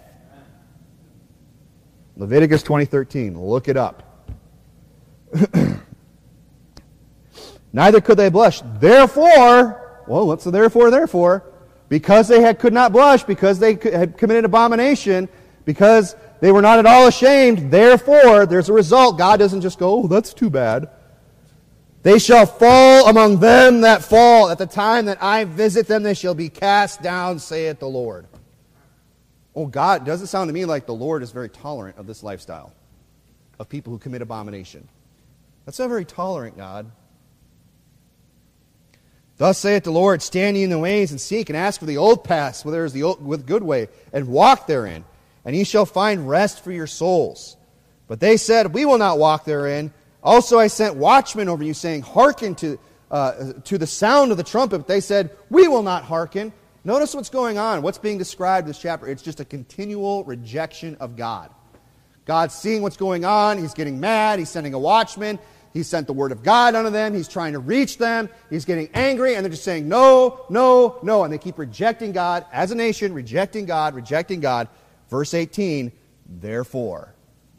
Leviticus twenty thirteen. Look it up. Neither could they blush. Therefore, well, what's the therefore, therefore? Because they had, could not blush, because they had committed abomination, because they were not at all ashamed, therefore, there's a result. God doesn't just go, oh, that's too bad. They shall fall among them that fall. At the time that I visit them, they shall be cast down, saith the Lord. Oh, God, doesn't sound to me like the Lord is very tolerant of this lifestyle, of people who commit abomination. That's not very tolerant, God. Thus saith the Lord, stand ye in the ways and seek and ask for the old paths, where there is the old, with good way, and walk therein, and ye shall find rest for your souls. But they said, we will not walk therein. Also I sent watchmen over you, saying, hearken to, uh, to the sound of the trumpet. But they said, we will not hearken. Notice what's going on. What's being described in this chapter? It's just a continual rejection of God. God's seeing what's going on. He's getting mad. He's sending a watchman. He sent the word of God unto them. He's trying to reach them. He's getting angry, and they're just saying, no, no, no. And they keep rejecting God as a nation, rejecting God, rejecting God. Verse eighteen, therefore.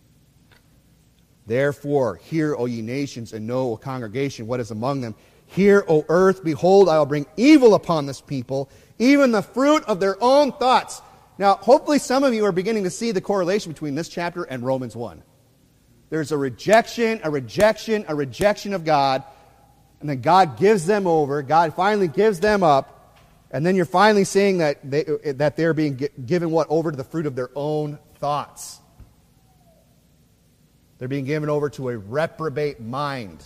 Therefore, hear, O ye nations, and know, O congregation, what is among them. Hear, O earth, behold, I will bring evil upon this people, even the fruit of their own thoughts. Now, hopefully some of you are beginning to see the correlation between this chapter and Romans one. There's a rejection, a rejection, a rejection of God, and then God gives them over. God finally gives them up, and then you're finally seeing that, they, that they're being given what? Over to the fruit of their own thoughts. They're being given over to a reprobate mind.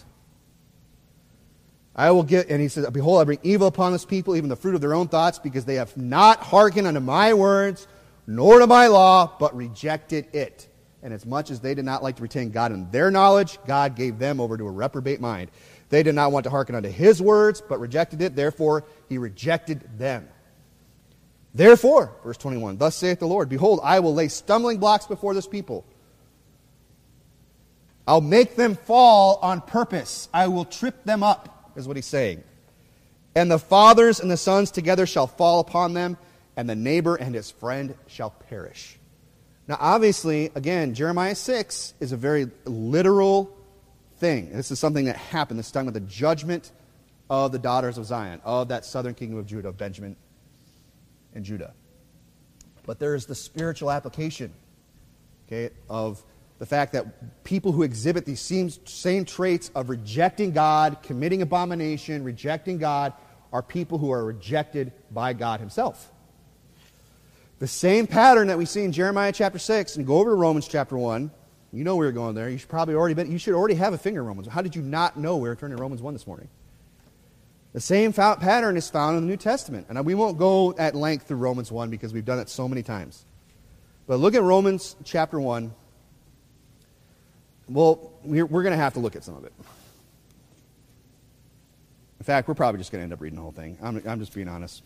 I will get, and he says, behold, I bring evil upon this people, even the fruit of their own thoughts, because they have not hearkened unto my words, nor to my law, but rejected it. And as much as they did not like to retain God in their knowledge, God gave them over to a reprobate mind. They did not want to hearken unto his words, but rejected it. Therefore, he rejected them. Therefore, verse twenty-one, thus saith the Lord, behold, I will lay stumbling blocks before this people. I'll make them fall on purpose. I will trip them up, is what he's saying. And the fathers and the sons together shall fall upon them, and the neighbor and his friend shall perish. Now, obviously, again, Jeremiah six is a very literal thing. This is something that happened. This is talking about the judgment of the daughters of Zion, of that southern kingdom of Judah, of Benjamin and Judah. But there's the spiritual application, okay, of the fact that people who exhibit these same, same traits of rejecting God, committing abomination, rejecting God, are people who are rejected by God himself. The same pattern that we see in Jeremiah chapter six, and go over to Romans chapter one. You know we were going there. You should probably already been, you should already have a finger in Romans. How did you not know we were turning to Romans one this morning? The same pattern is found in the New Testament. And we won't go at length through Romans one because we've done it so many times. But look at Romans chapter one. Well, we're, we're going to have to look at some of it. In fact, we're probably just going to end up reading the whole thing. I'm, I'm just being honest.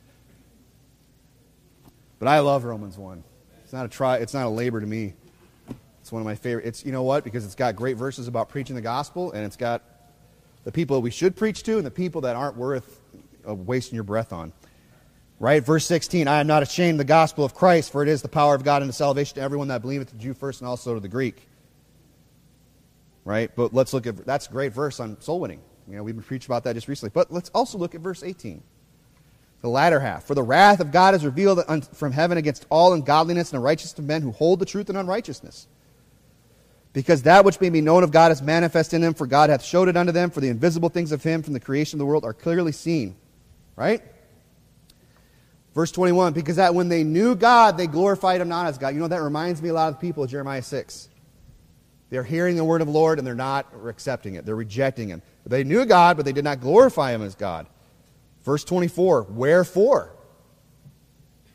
But I love Romans one. It's not a try. It's not a labor to me. It's one of my favorite. It's, you know what? Because it's got great verses about preaching the gospel, and it's got the people we should preach to and the people that aren't worth uh, wasting your breath on. Right? Verse sixteen, I am not ashamed of the gospel of Christ, for it is the power of God unto salvation to everyone that believeth, the Jew first and also to the Greek. Right? But let's look at, that's a great verse on soul winning. You know, we've been preaching about that just recently. But let's also look at verse eighteen. The latter half. For the wrath of God is revealed from heaven against all ungodliness and unrighteousness of men who hold the truth in unrighteousness. Because that which may be known of God is manifest in them, for God hath showed it unto them, for the invisible things of him from the creation of the world are clearly seen. Right? Verse twenty-one, because that when they knew God, they glorified him not as God. You know, that reminds me a lot of the people of Jeremiah six. They're hearing the word of the Lord and they're not accepting it. They're rejecting him. They knew God, but they did not glorify him as God. Verse twenty-four, wherefore?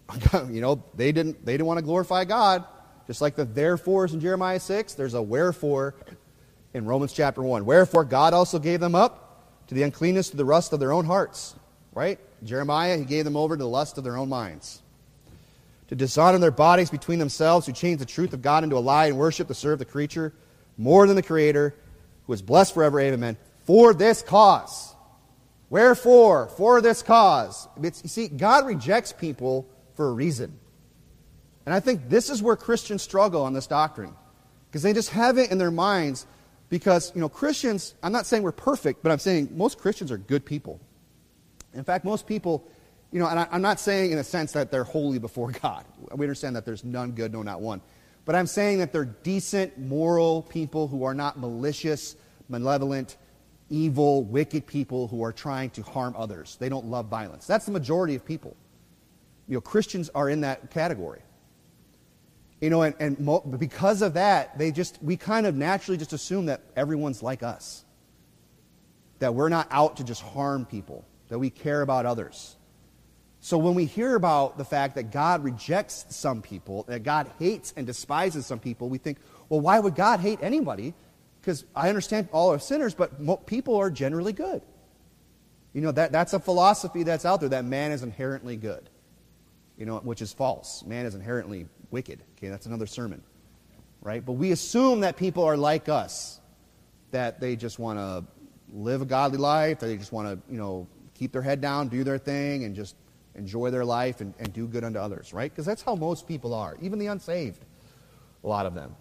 you know, they didn't they didn't want to glorify God. Just like the therefores in Jeremiah six, there's a wherefore in Romans chapter one. Wherefore God also gave them up to the uncleanness, to the lust of their own hearts. Right? Jeremiah, he gave them over to the lust of their own minds. To dishonor their bodies between themselves, who changed the truth of God into a lie and worship to serve the creature more than the Creator, who is blessed forever. Amen. For this cause. Wherefore? For this cause. It's, you see, God rejects people for a reason. And I think this is where Christians struggle on this doctrine. Because they just have it in their minds. Because, you know, Christians, I'm not saying we're perfect, but I'm saying most Christians are good people. In fact, most people, you know, and I, I'm not saying in a sense that they're holy before God. We understand that there's none good, no, not one. But I'm saying that they're decent, moral people who are not malicious, malevolent, evil, wicked people who are trying to harm others. They don't love violence. That's the majority of people. You know, Christians are in that category. You know, and, and mo- because of that, they just, we kind of naturally just assume that everyone's like us. That we're not out to just harm people. That we care about others. So when we hear about the fact that God rejects some people, that God hates and despises some people, we think, well, why would God hate anybody? Because I understand all are sinners, but mo- people are generally good. You know, that, that's a philosophy that's out there, that man is inherently good. You know, which is false. Man is inherently wicked. Okay, that's another sermon. Right? But we assume that people are like us. That they just want to live a godly life, that they just want to, you know, keep their head down, do their thing, and just enjoy their life and, and do good unto others, right? Because that's how most people are, even the unsaved, a lot of them.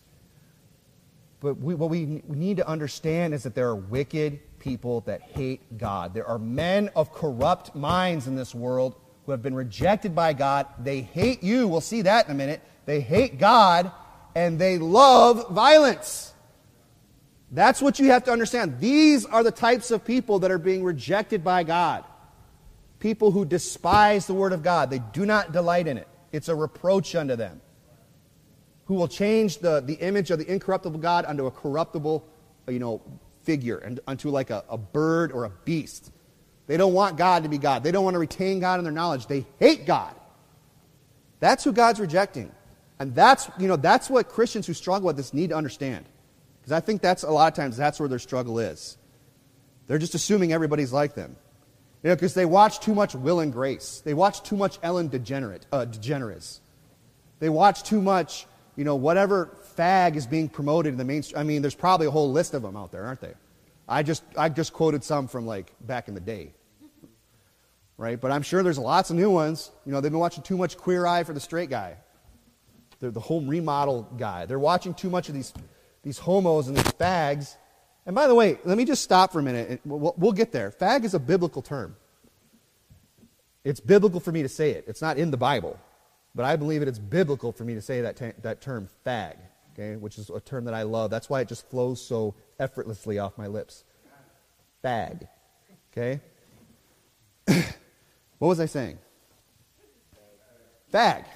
But we, what we need to understand is that there are wicked people that hate God. There are men of corrupt minds in this world who have been rejected by God. They hate you. We'll see that in a minute. They hate God, and they love violence. That's what you have to understand. These are the types of people that are being rejected by God. People who despise the Word of God. They do not delight in it. It's a reproach unto them. Who will change the, the image of the incorruptible God unto a corruptible, you know, figure, and unto like a, a bird or a beast. They don't want God to be God. They don't want to retain God in their knowledge. They hate God. That's who God's rejecting. And that's, you know, that's what Christians who struggle with this need to understand. Because I think that's a lot of times that's where their struggle is. They're just assuming everybody's like them. You know, because they watch too much Will and Grace. They watch too much Ellen DeGenerate, uh, DeGeneres. They watch too much, you know, whatever fag is being promoted in the mainstream. I mean, there's probably a whole list of them out there, aren't there? I just I just quoted some from like back in the day. Right? But I'm sure there's lots of new ones. You know, they've been watching too much Queer Eye for the Straight Guy. They're the home remodel guy. They're watching too much of these these homos and these fags. And by the way, let me just stop for a minute. We'll, we'll get there. Fag is a biblical term. It's biblical for me to say it. It's not in the Bible. But I believe it it's biblical for me to say that, t- that term, fag, okay, which is a term that I love. That's why it just flows so effortlessly off my lips. Fag, okay? What was I saying? Fag.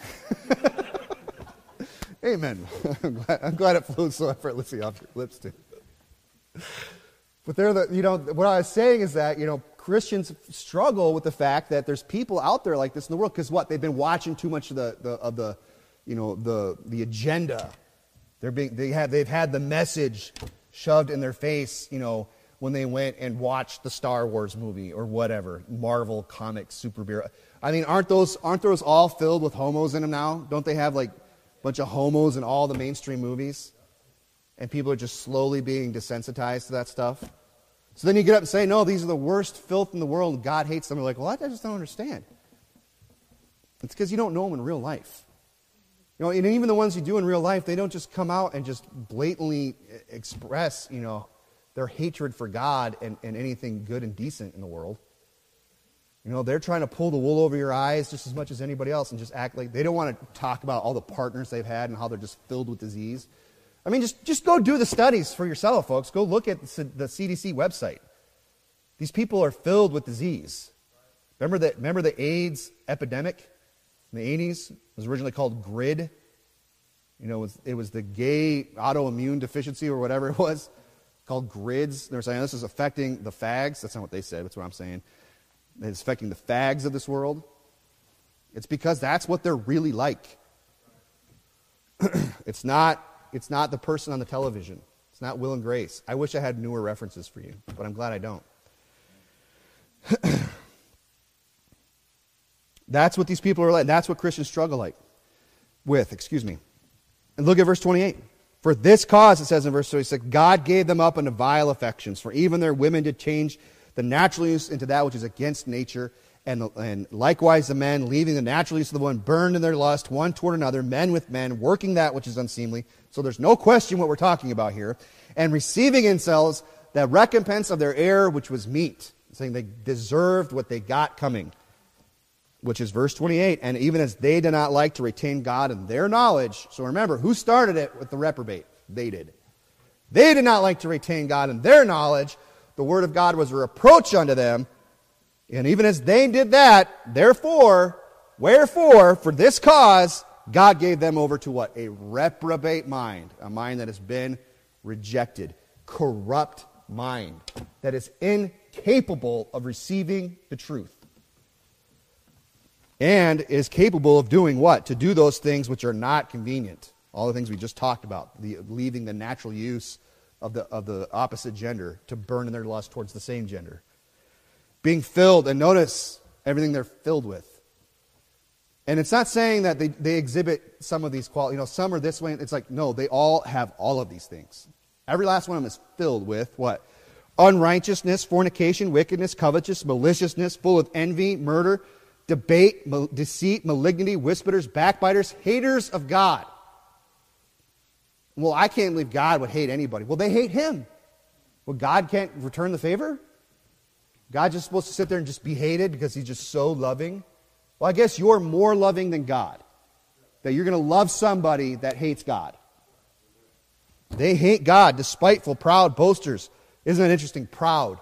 Amen. I'm glad, I'm glad it flows so effortlessly off your lips, too. But they're the, you know, what I was saying is that, you know, Christians struggle with the fact that there's people out there like this in the world. Because what? They've been watching too much of the, the of the, you know, the the agenda. They're being they have they've had the message shoved in their face, you know, when they went and watched the Star Wars movie or whatever, Marvel comics, superhero. I mean, aren't those aren't those all filled with homos in them now? Don't they have like a bunch of homos in all the mainstream movies? And people are just slowly being desensitized to that stuff. So then you get up and say, no, these are the worst filth in the world, and God hates them. You're like, well, I just don't understand. It's because you don't know them in real life. You know, and even the ones you do in real life, they don't just come out and just blatantly express, you know, their hatred for God and, and anything good and decent in the world. You know, they're trying to pull the wool over your eyes just as much as anybody else and just act like they don't want to talk about all the partners they've had and how they're just filled with disease. I mean, just, just go do the studies for yourself, folks. Go look at the C D C website. These people are filled with disease. Remember the, remember the AIDS epidemic in the eighties? It was originally called GRID. You know, it was, it was the gay autoimmune deficiency or whatever it was, called GRIDs. They were saying this is affecting the fags. That's not what they said. That's what I'm saying. It's affecting the fags of this world. It's because that's what they're really like. It's not, it's not the person on the television. It's not Will and Grace. I wish I had newer references for you, but I'm glad I don't. That's what these people are like. That's what Christians struggle like with, excuse me. And look at verse twenty-eight. For this cause, it says in verse twenty-six, God gave them up unto vile affections, for even their women did change the natural use into that which is against nature, and, the, and likewise the men, leaving the natural use of the one, burned in their lust, one toward another, men with men, working that which is unseemly. So there's no question what we're talking about here. And receiving in themselves the recompense of their error, which was meat, saying they deserved what they got coming, which is verse twenty-eight. And even as they did not like to retain God in their knowledge. So remember, who started it with the reprobate? They did. They did not like to retain God in their knowledge. The word of God was a reproach unto them. And even as they did that, therefore, wherefore, for this cause, God gave them over to what? A reprobate mind. A mind that has been rejected. Corrupt mind. That is incapable of receiving the truth. And is capable of doing what? To do those things which are not convenient. All the things we just talked about. The, leaving the natural use of the, of the opposite gender to burn in their lust towards the same gender. Being filled, and notice everything they're filled with. And it's not saying that they, they exhibit some of these qualities. You know, some are this way. It's like, no, they all have all of these things. Every last one of them is filled with what? Unrighteousness, fornication, wickedness, covetousness, maliciousness, full of envy, murder, debate, mal- deceit, malignity, whisperers, backbiters, haters of God. Well, I can't believe God would hate anybody. Well, they hate him. Well, God can't return the favor? God's just supposed to sit there and just be hated because he's just so loving? Well, I guess you're more loving than God. That you're going to love somebody that hates God. They hate God, despiteful, proud, boasters. Isn't that interesting? Proud.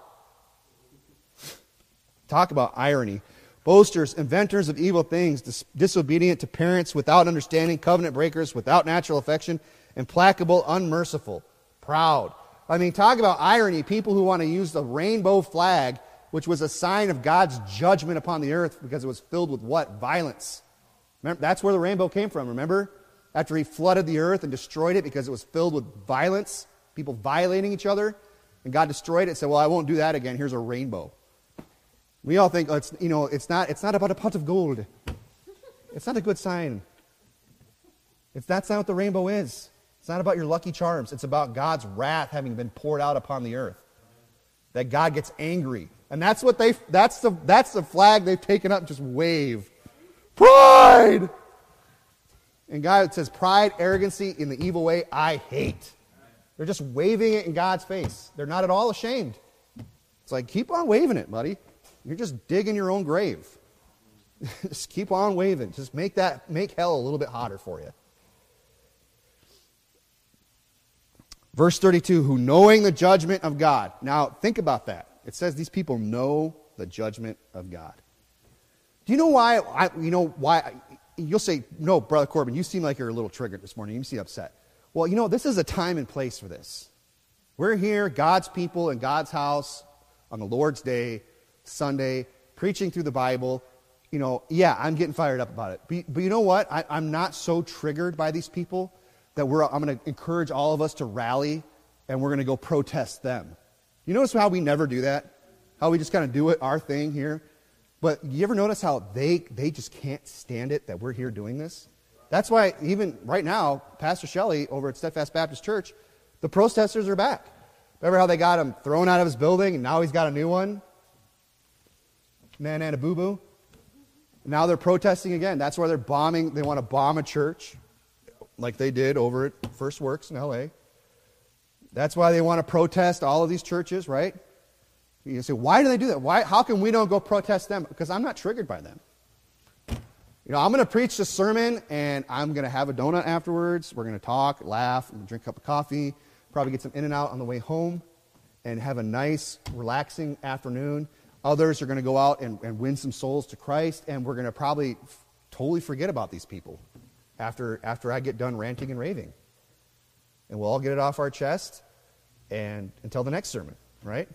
Talk about irony. Boasters, inventors of evil things, dis- disobedient to parents, without understanding, covenant breakers, without natural affection, implacable, unmerciful, proud. I mean, talk about irony. People who want to use the rainbow flag, which was a sign of God's judgment upon the earth because it was filled with what? Violence. Remember, that's where the rainbow came from, remember? After he flooded the earth and destroyed it because it was filled with violence, people violating each other, and God destroyed it and said, well, I won't do that again. Here's a rainbow. We all think, oh, it's, you know, it's not, it's not about a pot of gold. It's not a good sign. It's, that's not what the rainbow is. It's not about your lucky charms. It's about God's wrath having been poured out upon the earth. That God gets angry. And that's what they, that's the, that's the flag they've taken up and just wave. Pride! And God says, pride, arrogancy in the evil way, I hate. They're just waving it in God's face. They're not at all ashamed. It's like, keep on waving it, buddy. You're just digging your own grave. Just keep on waving. Just make that, make hell a little bit hotter for you. Verse thirty-two, who knowing the judgment of God. Now, think about that. It says these people know the judgment of God. Do you know why, I, you know why, you'll say, no, Brother Corbin, you seem like you're a little triggered this morning. You seem upset. Well, you know, this is a time and place for this. We're here, God's people in God's house on the Lord's Day, Sunday, preaching through the Bible. You know, yeah, I'm getting fired up about it. But, but you know what? I, I'm not so triggered by these people that we're, I'm going to encourage all of us to rally and we're going to go protest them. You notice how we never do that? How we just kind of do it, our thing here? But you ever notice how they, they just can't stand it that we're here doing this? That's why even right now, Pastor Shelley over at Steadfast Baptist Church, the protesters are back. Remember how they got him thrown out of his building and now he's got a new one? Man and a boo-boo. Now they're protesting again. That's why they're bombing. They want to bomb a church like they did over at First Works in L A. That's why they want to protest all of these churches, right? You say, why do they do that? Why? How come we don't go protest them? Because I'm not triggered by them. You know, I'm going to preach this sermon, and I'm going to have a donut afterwards. We're going to talk, laugh, and drink a cup of coffee, probably get some In-N-Out on the way home, and have a nice, relaxing afternoon. Others are going to go out and, and win some souls to Christ, and we're going to probably f- totally forget about these people after, after I get done ranting and raving. And we'll all get it off our chest and until the next sermon, right?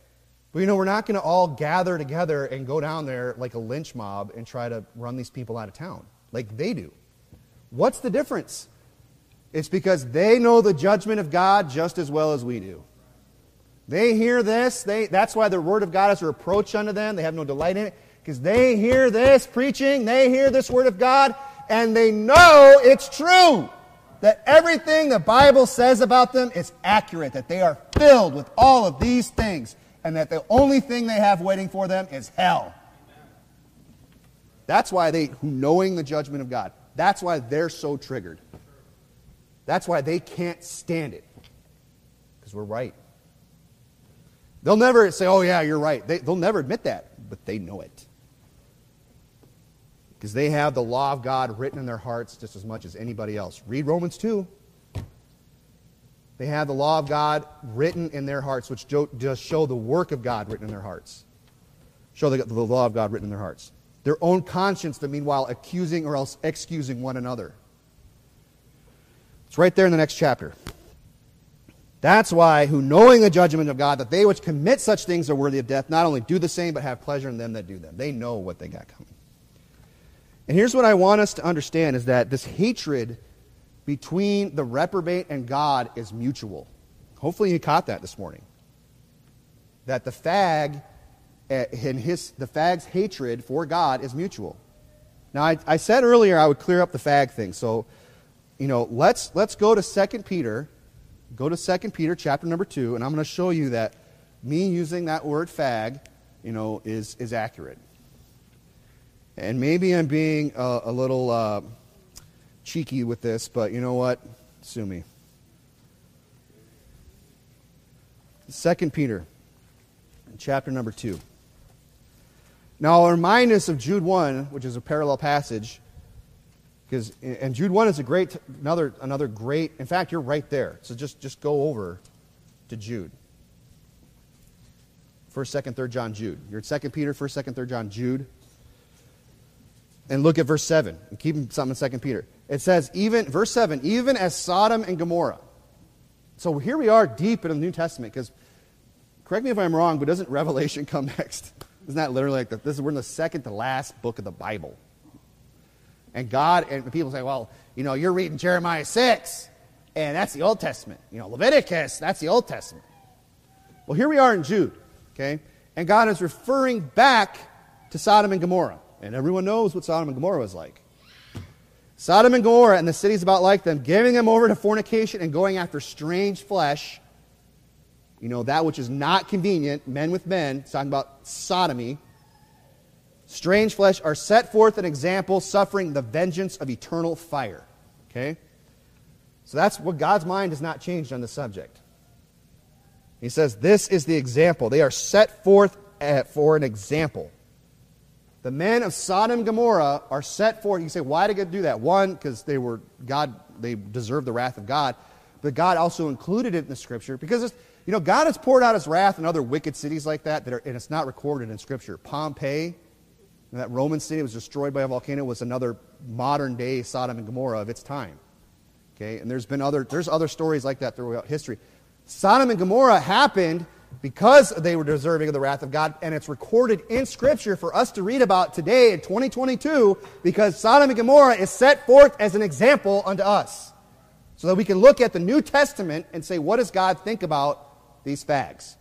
But you know, we're not going to all gather together and go down there like a lynch mob and try to run these people out of town like they do. What's the difference? It's because they know the judgment of God just as well as we do. They hear this. They, that's why the word of God is a reproach unto them. They have no delight in it. Because they hear this preaching, they hear this word of God, and they know it's true. That everything the Bible says about them is accurate. That they are filled with all of these things. And that the only thing they have waiting for them is hell. That's why they, knowing the judgment of God, that's why they're so triggered. That's why they can't stand it. Because we're right. They'll never say, oh yeah, you're right. They, they'll never admit that, but they know it. Because they have the law of God written in their hearts just as much as anybody else. Read Romans two. They have the law of God written in their hearts, which does show the work of God written in their hearts. Show the, the law of God written in their hearts. Their own conscience, that meanwhile accusing or else excusing one another. It's right there in the next chapter. That's why, who knowing the judgment of God, that they which commit such things are worthy of death, not only do the same, but have pleasure in them that do them. They know what they got coming. And here's what I want us to understand, is that this hatred between the reprobate and God is mutual. Hopefully you caught that this morning. That the fag, and his, the fag's hatred for God is mutual. Now, I, I said earlier I would clear up the fag thing. So, you know, let's let's go to Second Peter. Go to Second Peter chapter number two, and I'm going to show you that me using that word fag, you know, is, is accurate. And maybe I'm being a, a little uh, cheeky with this, but you know what? Sue me. Second Peter, chapter number two. Now, I'll remind us of Jude one, which is a parallel passage, because and Jude one is a great another another great. In fact, you're right there. So just just go over to Jude. First, second, third John, Jude. You're at Second Peter, First, second, third John, Jude. And look at verse seven. And keep something in Second Peter. It says, even verse seven, even as Sodom and Gomorrah. So here we are deep in the New Testament, because correct me if I'm wrong, but doesn't Revelation come next? Isn't that literally like the, this is we're in the second to last book of the Bible? And God, and people say, well, you know, you're reading Jeremiah six, and that's the Old Testament. You know, Leviticus, that's the Old Testament. Well, here we are in Jude, okay? And God is referring back to Sodom and Gomorrah. And everyone knows what Sodom and Gomorrah was like. Sodom and Gomorrah and the cities about like them, giving them over to fornication and going after strange flesh, you know, that which is not convenient, men with men, it's talking about sodomy. Strange flesh are set forth an example, suffering the vengeance of eternal fire. Okay? So that's what God's mind has not changed on the subject. He says, this is the example. They are set forth for an example. The men of Sodom and Gomorrah are set forth. You say, why did God do that? One, because they were God, they deserved the wrath of God. But God also included it in the Scripture because it's, you know, God has poured out His wrath in other wicked cities like that, that are, and it's not recorded in Scripture. Pompeii, that Roman city was destroyed by a volcano, was another modern day Sodom and Gomorrah of its time. Okay, and there's been other there's other stories like that throughout history. Sodom and Gomorrah happened because they were deserving of the wrath of God, and it's recorded in Scripture for us to read about today in twenty twenty-two, because Sodom and Gomorrah is set forth as an example unto us, so that we can look at the New Testament and say, what does God think about these fags?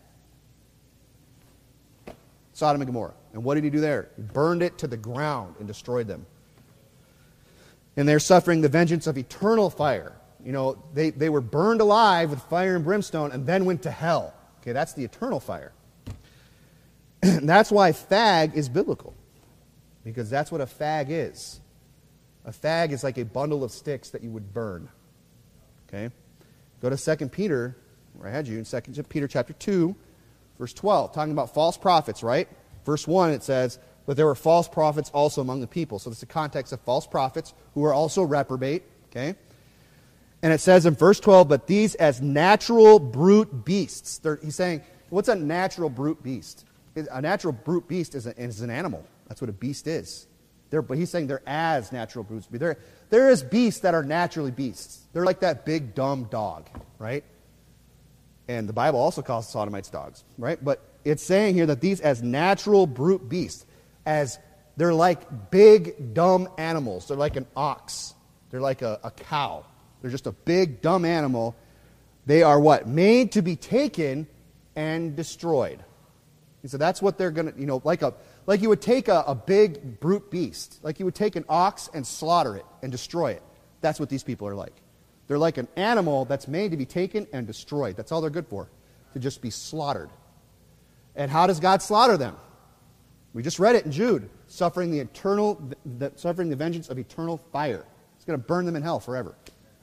Sodom and Gomorrah. And what did He do there? He burned it to the ground and destroyed them. And they're suffering the vengeance of eternal fire. You know, they, they were burned alive with fire and brimstone and then went to hell. Okay, that's the eternal fire. And that's why fag is biblical. Because that's what a fag is. A fag is like a bundle of sticks that you would burn. Okay? Go to Second Peter, where I had you, in Second Peter chapter two, verse twelve, talking about false prophets, right? Verse one, it says, but there were false prophets also among the people. So this is the context of false prophets who are also reprobate. Okay? And it says in verse twelve, but these as natural brute beasts. They're, he's saying, what's a natural brute beast? A natural brute beast is, a, is an animal. That's what a beast is. They're, but he's saying they're as natural brutes. There, there is beasts that are naturally beasts. They're like that big, dumb dog, right? And the Bible also calls the Sodomites dogs, right? But it's saying here that these as natural brute beasts, as they're like big, dumb animals. They're like an ox. They're like a, a cow. They're just a big, dumb animal. They are what? Made to be taken and destroyed. And so that's what they're going to, you know, like a like you would take a, a big brute beast. Like you would take an ox and slaughter it and destroy it. That's what these people are like. They're like an animal that's made to be taken and destroyed. That's all they're good for, to just be slaughtered. And how does God slaughter them? We just read it in Jude, suffering the eternal, the, suffering the vengeance of eternal fire. It's going to burn them in hell forever.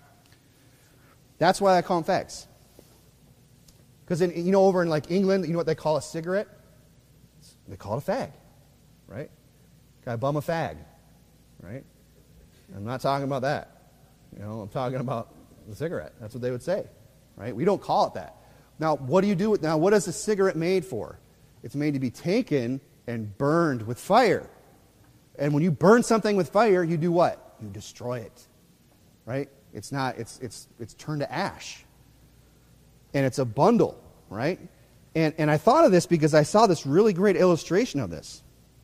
That's why I call them fags. Because you know, over in like England, you know what they call a cigarette? They call it a fag, right? Guy bum a fag, right? I'm not talking about that. You know, I'm talking about the cigarette. That's what they would say, right? We don't call it that. Now, what do you do with, now what is a cigarette made for? It's made to be taken and burned with fire. And when you burn something with fire, you do what? You destroy it, right? It's not, it's, it's, it's turned to ash. And it's a bundle, right? And, and I thought of this because I saw this really great illustration of this.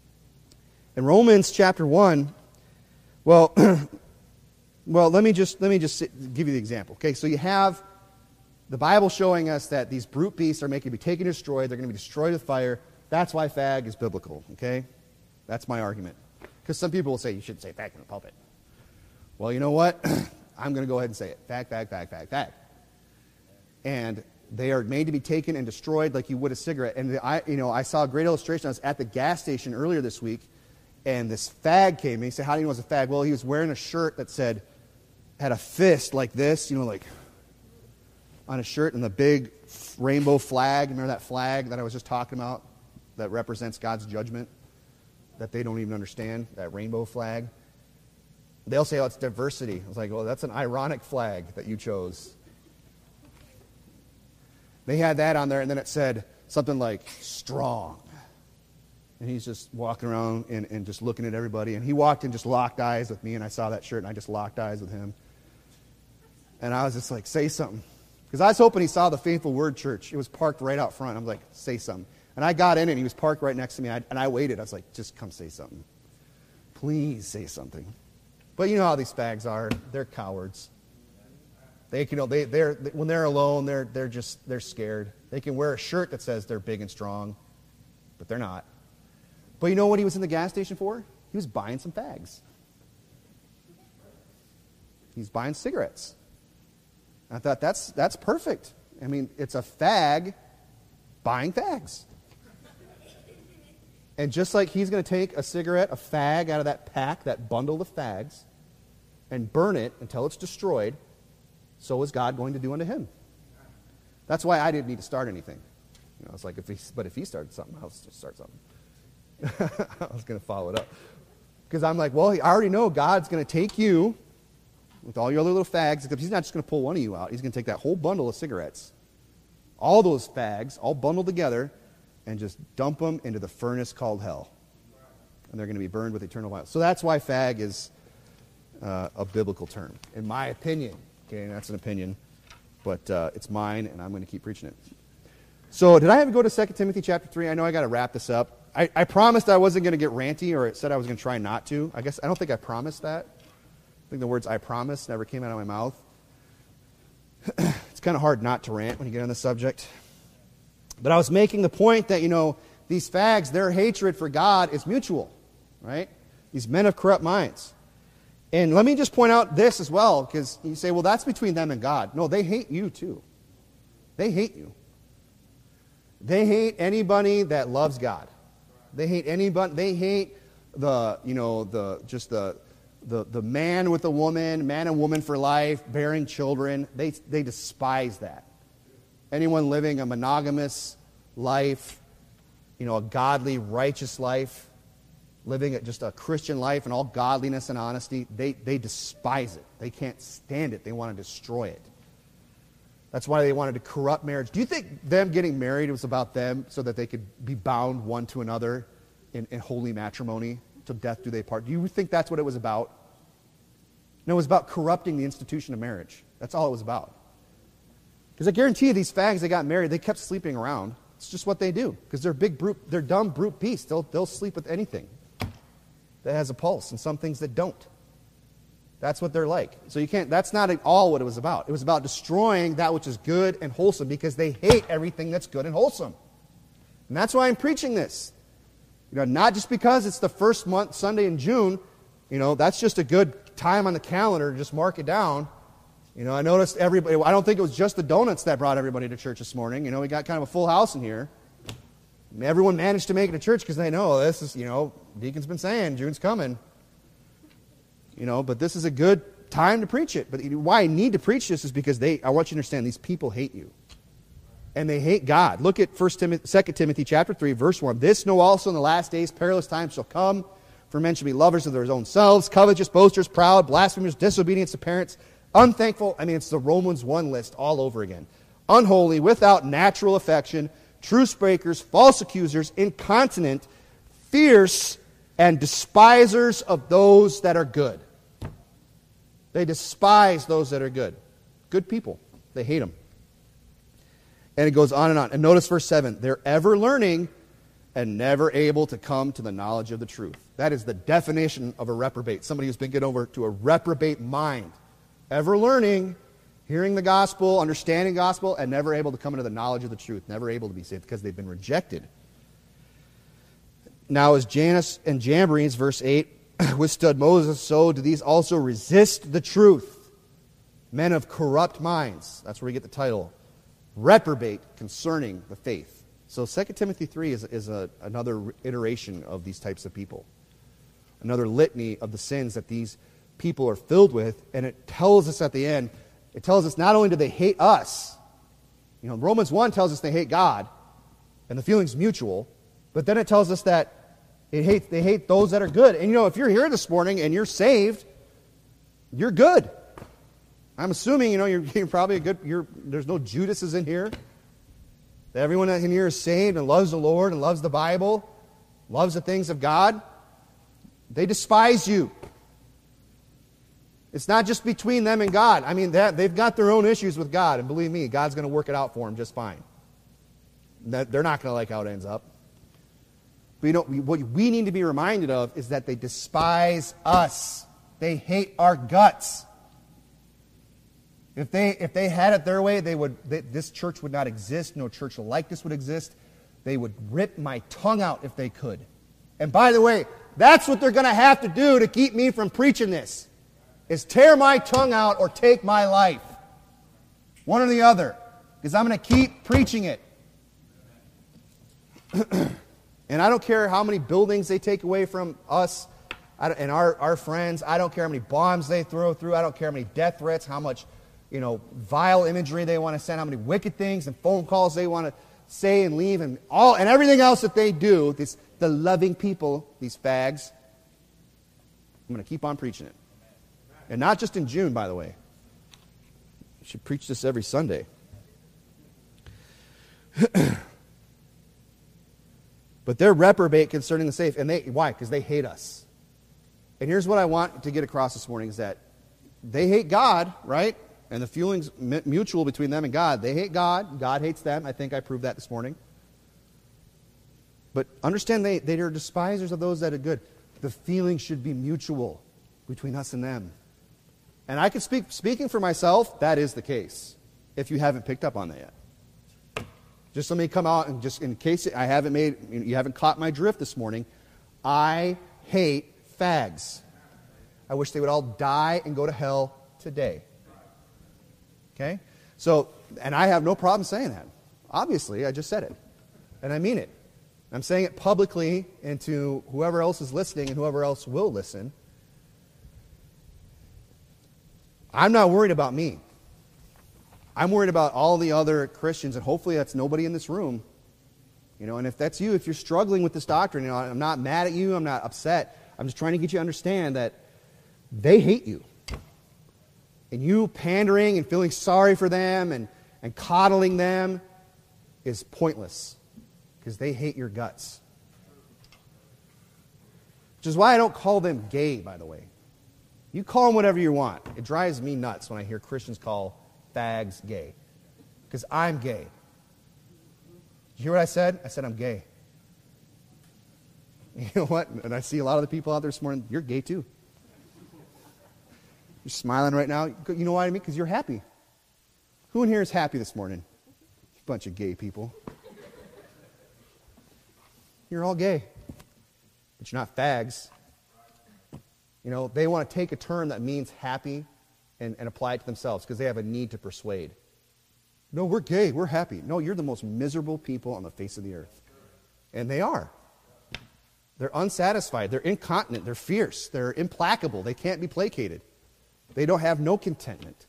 In Romans chapter one, well, well, let me just, let me just give you the example. Okay, so you have the Bible showing us that these brute beasts are making to be taken and destroyed. They're going to be destroyed with fire. That's why fag is biblical, okay? That's my argument. Because some people will say, you shouldn't say fag in the pulpit. Well, you know what? I'm going to go ahead and say it. Fag, fag, fag, fag, fag. And they are made to be taken and destroyed like you would a cigarette. And I, you know, I saw a great illustration. I was at the gas station earlier this week, and this fag came. And he said, how do you know it's a fag? Well, he was wearing a shirt that said, had a fist like this, you know, like on a shirt, and the big rainbow flag. Remember that flag that I was just talking about that represents God's judgment that they don't even understand, that rainbow flag? They'll say, oh, it's diversity. I was like, well, that's an ironic flag that you chose. They had that on there, and then it said something like, strong. And he's just walking around and, and just looking at everybody. And he walked and just locked eyes with me, and I saw that shirt, and I just locked eyes with him. And I was just like, say something. Because I was hoping he saw the Faithful Word Church. It was parked right out front. I was like, say something. And I got in, and he was parked right next to me, and I, and I waited. I was like, just come say something. Please say something. But you know how these fags are. They're cowards. They can, you know, they, they're, when they're alone, they're, they're just, they're scared. They can wear a shirt that says they're big and strong, but they're not. But you know what he was in the gas station for? He was buying some fags. He's buying cigarettes. I thought, that's, that's perfect. I mean, it's a fag buying fags. And just like he's going to take a cigarette, a fag out of that pack, that bundle of fags, and burn it until it's destroyed, so is God going to do unto him. That's why I didn't need to start anything. You know, it's like, if he, but if he started something, I'll just start something. I was going to follow it up. Because I'm like, well, I already know God's going to take you with all your other little fags, except he's not just going to pull one of you out. He's going to take that whole bundle of cigarettes, all those fags, all bundled together, and just dump them into the furnace called hell. And they're going to be burned with eternal fire. So that's why fag is uh, a biblical term, in my opinion. Okay, that's an opinion, but uh, it's mine, and I'm going to keep preaching it. So did I have to go to Second Timothy chapter three? I know I got to wrap this up. I, I promised I wasn't going to get ranty, or it said I was going to try not to. I guess I don't think I promised that. I think the words I promised never came out of my mouth. It's kind of hard not to rant when you get on the subject. But I was making the point that, you know, these fags, their hatred for God is mutual, right? These men of corrupt minds. And let me just point out this as well, because you say, well, that's between them and God. No, they hate you too. They hate you. They hate anybody that loves God. They hate anybody. They hate the, you know, the just the the the man with a woman, man and woman for life, bearing children. They they despise that. Anyone living a monogamous life, you know, a godly, righteous life, living just a Christian life in all godliness and honesty, they, they despise it. They can't stand it. They want to destroy it. That's why they wanted to corrupt marriage. Do you think them getting married was about them so that they could be bound one to another in, in holy matrimony till death do they part? Do you think that's what it was about? No, it was about corrupting the institution of marriage. That's all it was about. Because I guarantee you these fags that got married, they kept sleeping around. It's just what they do. Because they're big brute, they're dumb brute beasts. They'll, they'll sleep with anything that has a pulse and some things that don't. That's what they're like. So you can't, that's not at all what it was about. It was about destroying that which is good and wholesome because they hate everything that's good and wholesome. And that's why I'm preaching this. You know, not just because it's the first month Sunday in June, you know, that's just a good time on the calendar to just mark it down. You know, I noticed everybody, I don't think it was just the donuts that brought everybody to church this morning. You know, we got kind of a full house in here. And everyone managed to make it to church because they know this is, you know, Deacon's been saying, June's coming. You know, but this is a good time to preach it. But why I need to preach this is because they, I want you to understand, these people hate you. And they hate God. Look at First Timothy, Second Timothy chapter three, verse one. This know also in the last days perilous times shall come, for men shall be lovers of their own selves, covetous, boasters, proud, blasphemers, disobedient to parents, unthankful. I mean, it's the Romans one list all over again. Unholy, without natural affection, truce breakers, false accusers, incontinent, fierce, and despisers of those that are good. They despise those that are good. Good people. They hate them. And it goes on and on. And notice verse seven. They're ever learning and never able to come to the knowledge of the truth. That is the definition of a reprobate. Somebody who's been given over to a reprobate mind. Ever learning, hearing the gospel, understanding the gospel, and never able to come into the knowledge of the truth. Never able to be saved because they've been rejected. Now as Jannes and Jambres, verse eight, withstood Moses, so do these also resist the truth. Men of corrupt minds. That's where we get the title. Reprobate concerning the faith. So Second Timothy three is, is a, another iteration of these types of people. Another litany of the sins that these people are filled with. And it tells us at the end, it tells us not only do they hate us, you know, Romans one tells us they hate God, and the feeling's mutual, but then it tells us that it hates, they hate those that are good. And you know, if you're here this morning and you're saved, you're good. I'm assuming, you know, you're, you're probably a good, you're, there's no Judases in here. Everyone in here is saved and loves the Lord and loves the Bible, loves the things of God. They despise you. It's not just between them and God. I mean, that, they've got their own issues with God, and believe me, God's going to work it out for them just fine. They're not going to like how it ends up. But you know, what we need to be reminded of is that they despise us. They hate our guts. If they if they had it their way, they would. They, this church would not exist. No church like this would exist. They would rip my tongue out if they could. And by the way, that's what they're going to have to do to keep me from preaching this, is tear my tongue out or take my life. One or the other. Because I'm going to keep preaching it. And I don't care how many buildings they take away from us and our, our friends. I don't care how many bombs they throw through. I don't care how many death threats, how much, you know, vile imagery they want to send, how many wicked things and phone calls they want to say and leave, and all and everything else that they do. This, the loving people, these fags. I'm going to keep on preaching it. And not just in June, by the way. You should preach this every Sunday. But they're reprobate concerning the faith. And they, why? Because they hate us. And here's what I want to get across this morning is that they hate God, right? And the feeling's mutual between them and God. They hate God. God hates them. I think I proved that this morning. But understand they, they are despisers of those that are good. The feeling should be mutual between us and them. And I could speak, speaking for myself, that is the case, if you haven't picked up on that yet. Just let me come out and just, in case I haven't made, you haven't caught my drift this morning, I hate fags. I wish they would all die and go to hell today. Okay? So, and I have no problem saying that. Obviously, I just said it. And I mean it. I'm saying it publicly and to whoever else is listening and whoever else will listen. I'm not worried about me. I'm worried about all the other Christians, and hopefully that's nobody in this room. You know, and if that's you, if you're struggling with this doctrine, you know, I'm not mad at you, I'm not upset. I'm just trying to get you to understand that they hate you. And you pandering and feeling sorry for them and, and coddling them is pointless. Because they hate your guts. Which is why I don't call them gay, by the way. You call them whatever you want. It drives me nuts when I hear Christians call fags gay. because I'm gay. Did you hear what I said? I said I'm gay. You know what? And I see a lot of the people out there this morning, you're gay too. You're smiling right now. You know what I mean? Because you're happy. Who in here is happy this morning? Bunch of gay people. You're all gay. But you're not fags. You know, they want to take a term that means happy and, and apply it to themselves because they have a need to persuade. No, we're gay. We're happy. No, you're the most miserable people on the face of the earth. And they are. They're unsatisfied. They're incontinent. They're fierce. They're implacable. They can't be placated. They don't have no contentment.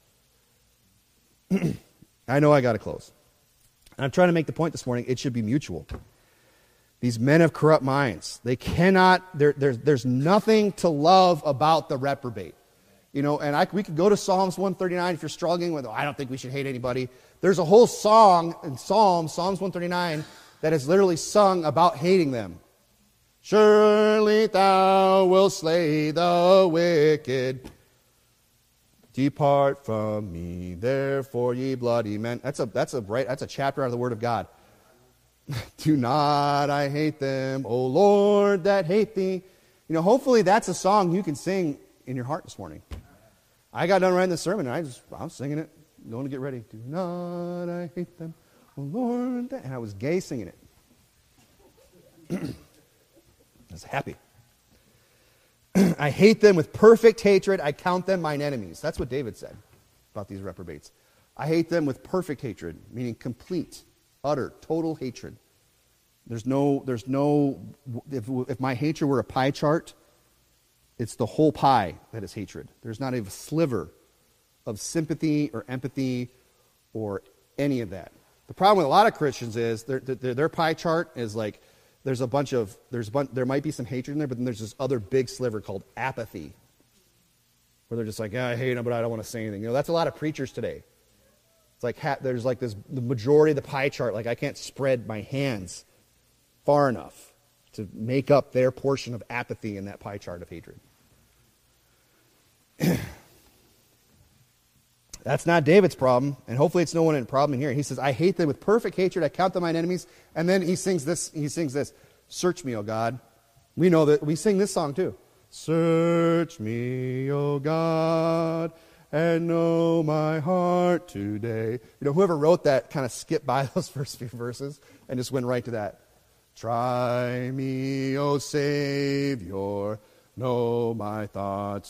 I know I got to close. I'm trying to make the point this morning, it should be mutual. These men of corrupt minds, they cannot, there, there's, there's nothing to love about the reprobate. You know, and I, we could go to Psalms one thirty-nine if you're struggling with, oh, I don't think we should hate anybody. There's a whole song in Psalms, Psalms one thirty-nine, that is literally sung about hating them. Surely thou wilt slay the wicked. Depart from me, therefore, ye bloody men. That's a that's a right that's a chapter out of the Word of God. Do not I hate them, O Lord, that hate thee. You know, hopefully that's a song you can sing in your heart this morning. I got done writing the sermon, and I just I was singing it, going to get ready. Do not I hate them, O Lord, that, and I was gay singing it. I was happy. I hate them with perfect hatred. I count them mine enemies. That's what David said about these reprobates. I hate them with perfect hatred, meaning complete, utter, total hatred. There's no, there's no, if, if my hatred were a pie chart, it's the whole pie that is hatred. There's not a sliver of sympathy or empathy or any of that. The problem with a lot of Christians is their, their, their pie chart is like, There's a bunch of, there's bun- there might be some hatred in there, but then there's this other big sliver called apathy, where they're just like, yeah, I hate them, but I don't want to say anything. You know, that's a lot of preachers today. It's like, ha- there's like this, the majority of the pie chart, like I can't spread my hands far enough to make up their portion of apathy in that pie chart of hatred. That's not David's problem, and hopefully it's no one in problem in here. He says, I hate them with perfect hatred, I count them mine enemies, and then he sings this, he sings this, search me, O God. We know that, we sing this song too. Search me, O God, and know my heart today. You know, whoever wrote that kind of skipped by those first few verses and just went right to that. Try me, O Savior, know my thoughts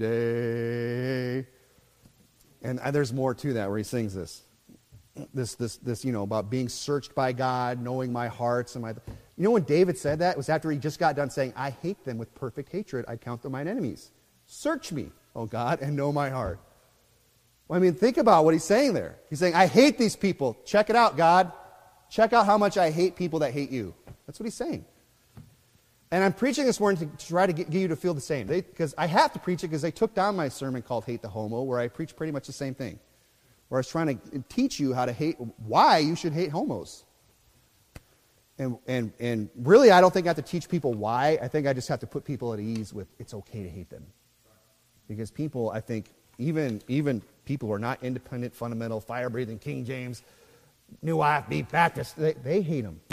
today. And there's more to that where he sings this. This, this, this, you know, about being searched by God, knowing my hearts and my... You know when David said that? It was after he just got done saying, I hate them with perfect hatred. I count them mine enemies. Search me, O God, and know my heart. Well, I mean, think about what he's saying there. He's saying, I hate these people. Check it out, God. Check out how much I hate people that hate you. That's what he's saying. And I'm preaching this morning to try to get, get you to feel the same. Because I have to preach it because they took down my sermon called Hate the Homo, where I preach pretty much the same thing. Where I was trying to teach you how to hate, why you should hate homos. And, and, and really, I don't think I have to teach people why. I think I just have to put people at ease with it's okay to hate them. Because people, I think, even, even people who are not independent, fundamental, fire-breathing, King James, New I F B Baptist, they, they hate them.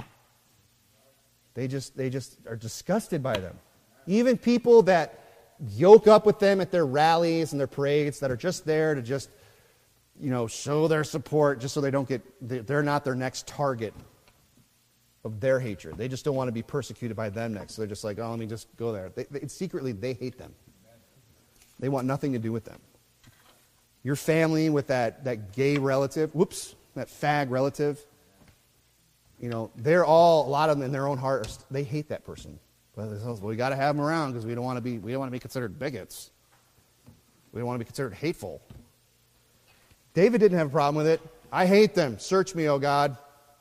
They just, they just are disgusted by them. Even people that yoke up with them at their rallies and their parades that are just there to just, you know, show their support just so they don't get, they're not their next target of their hatred. They just don't want to be persecuted by them next. So they're just like, oh, let me just go there. They, they, secretly, they hate them. They want nothing to do with them. Your family with that, that gay relative, whoops, that fag relative, you know, they're all, a lot of them in their own heart, are, they hate that person. But well, we got to have them around because we don't want to be, we don't want to be considered bigots. We don't want to be considered hateful. David didn't have a problem with it. I hate them. Search me, O God.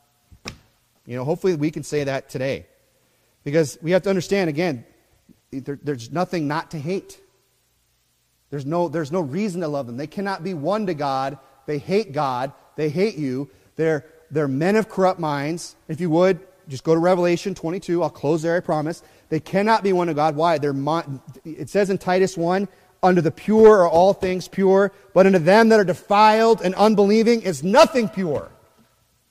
You know, hopefully we can say that today. Because we have to understand, again, there, there's nothing not to hate. There's no, there's no reason to love them. They cannot be one to God. They hate God. They hate you. They're They're men of corrupt minds. If you would, just go to Revelation twenty-two. I'll close there, I promise. They cannot be one to God. Why? They're, it says in Titus one, unto the pure are all things pure, but unto them that are defiled and unbelieving is nothing pure.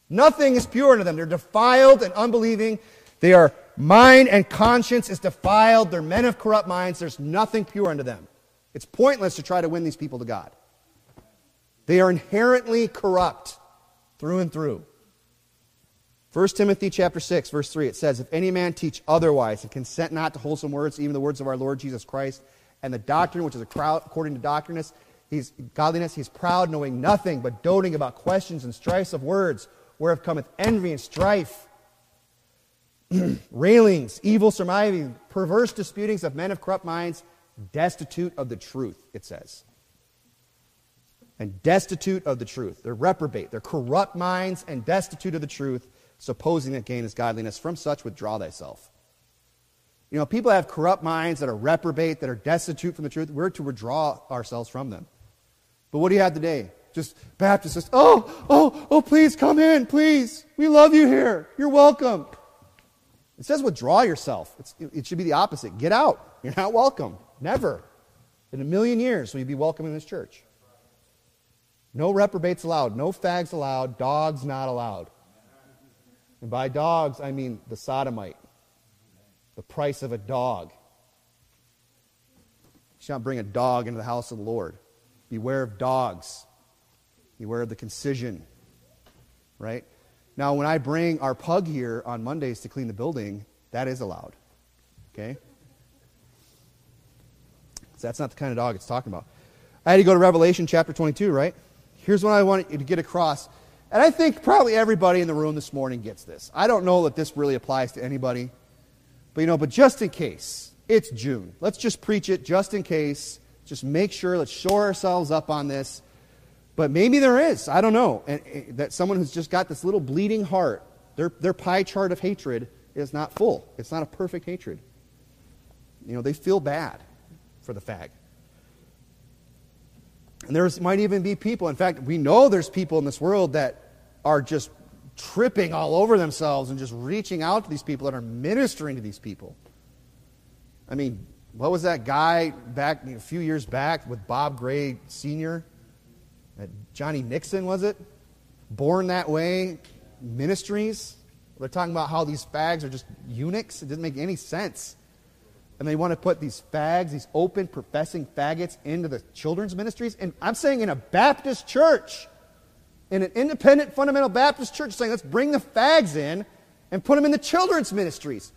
Nothing is pure unto them. They're defiled and unbelieving. They are mind and conscience is defiled. They're men of corrupt minds. There's nothing pure unto them. It's pointless to try to win these people to God. They are inherently corrupt through and through. First Timothy chapter six, verse three, it says, if any man teach otherwise and consent not to wholesome words, even the words of our Lord Jesus Christ, and the doctrine which is a crowd, according to doctriness, he's godliness, he's proud, knowing nothing, but doting about questions and strifes of words, whereof cometh envy and strife, railings, evil surmising, perverse disputings of men of corrupt minds, destitute of the truth, it says. And destitute of the truth. They're reprobate. They're corrupt minds and destitute of the truth, supposing that gain is godliness. From such withdraw thyself. You know, people have corrupt minds that are reprobate, that are destitute from the truth. We're to withdraw ourselves from them. But what do you have today? Just Baptists, just, oh, oh, oh, please come in, please. We love you here. You're welcome. It says withdraw yourself. It's, it should be the opposite. Get out. You're not welcome. Never. In a million years will you be welcome in this church. No reprobates allowed. No fags allowed. Dogs not allowed. And by dogs, I mean the sodomite. The price of a dog. You shall not bring a dog into the house of the Lord. Beware of dogs. Beware of the concision. Right? Now, when I bring our pug here on Mondays to clean the building, that is allowed. Okay? So that's not the kind of dog it's talking about. I had to go to Revelation chapter twenty-two, right? Here's what I want you to get across. And I think probably everybody in the room this morning gets this. I don't know that this really applies to anybody. But, you know, but just in case, it's June. Let's just preach it just in case. Just make sure, let's shore ourselves up on this. But maybe there is, I don't know, and, and that someone who's just got this little bleeding heart, their, their pie chart of hatred is not full. It's not a perfect hatred. You know, they feel bad for the fag. And there might even be people, in fact, we know there's people in this world that are just tripping all over themselves and just reaching out to these people that are ministering to these people. I mean, what was that guy back a few years back with Bob Gray Senior? Johnny Nixon, was it? Born That Way Ministries. They're talking about how these fags are just eunuchs. It doesn't make any sense. And they want to put these fags, these open, professing faggots into the children's ministries. And I'm saying in a Baptist church, in an independent fundamental Baptist church, saying let's bring the fags in and put them in the children's ministries.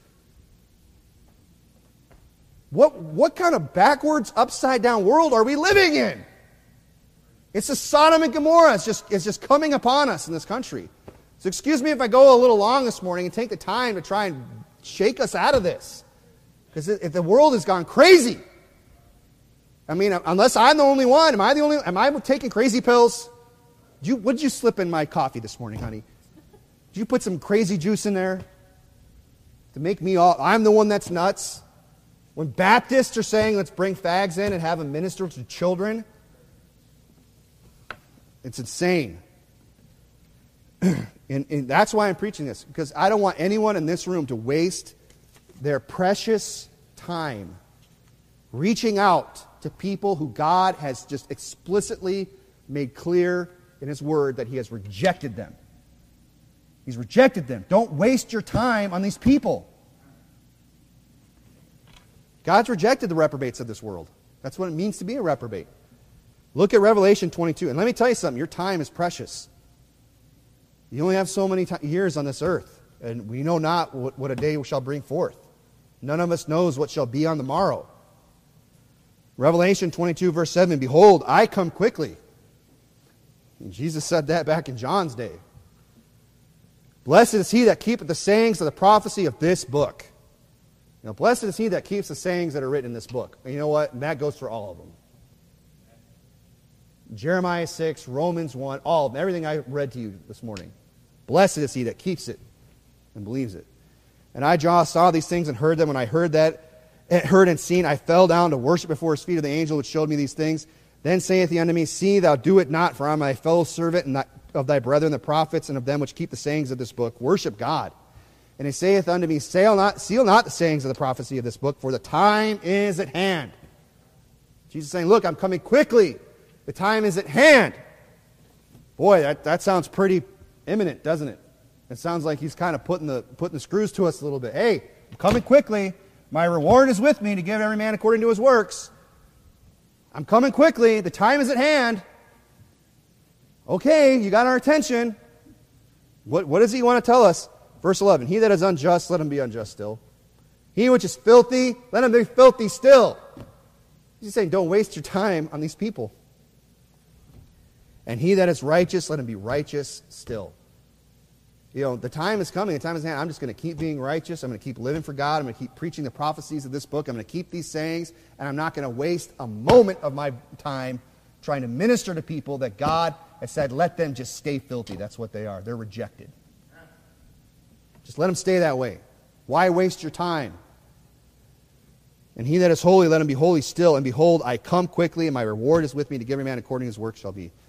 What, what kind of backwards, upside-down world are we living in? It's a Sodom and Gomorrah. It's just, it's just coming upon us in this country. So excuse me if I go a little long this morning and take the time to try and shake us out of this. Because if the world has gone crazy. I mean, unless I'm the only one. Am I the only Am I taking crazy pills? Did you, what did you slip in my coffee this morning, honey? Did you put some crazy juice in there? To make me all... I'm the one that's nuts? When Baptists are saying, let's bring fags in and have them minister to children... It's insane. and, and that's why I'm preaching this. Because I don't want anyone in this room to waste their precious time reaching out to people who God has just explicitly made clear in His Word that He has rejected them. He's rejected them. Don't waste your time on these people. God's rejected the reprobates of this world. That's what it means to be a reprobate. Look at Revelation twenty-two. And let me tell you something. Your time is precious. You only have so many t- years on this earth. And we know not what, what a day shall bring forth. None of us knows what shall be on the morrow. Revelation twenty-two, verse seven. Behold, I come quickly. And Jesus said that back in John's day. Blessed is he that keepeth the sayings of the prophecy of this book. You know, blessed is he that keeps the sayings that are written in this book. And you know what? And that goes for all of them. Jeremiah six, Romans one, all of them, everything I read to you this morning. Blessed is he that keeps it and believes it. And I, John, saw these things and heard them. When I heard that, heard and seen, I fell down to worship before his feet of the angel which showed me these things. Then saith he unto me, See, thou do it not, for I am thy fellow servant and of thy brethren the prophets and of them which keep the sayings of this book. Worship God. And he saith unto me, Seal not, seal not the sayings of the prophecy of this book, for the time is at hand. Jesus is saying, look, I'm coming quickly. The time is at hand. Boy, that, that sounds pretty imminent, doesn't it? It sounds like he's kind of putting the putting the screws to us a little bit. Hey, I'm coming quickly. My reward is with me to give every man according to his works. I'm coming quickly. The time is at hand. Okay, you got our attention. What, what does he want to tell us? Verse eleven, he that is unjust, let him be unjust still. He which is filthy, let him be filthy still. He's saying, don't waste your time on these people. And he that is righteous, let him be righteous still. You know, the time is coming, the time is at hand. I'm just going to keep being righteous. I'm going to keep living for God. I'm going to keep preaching the prophecies of this book. I'm going to keep these sayings, and I'm not going to waste a moment of my time trying to minister to people that God has said, let them just stay filthy. That's what they are. They're rejected. Just let them stay that way. Why waste your time? And he that is holy, let him be holy still. And behold, I come quickly, and my reward is with me to give every man according to his work shall be.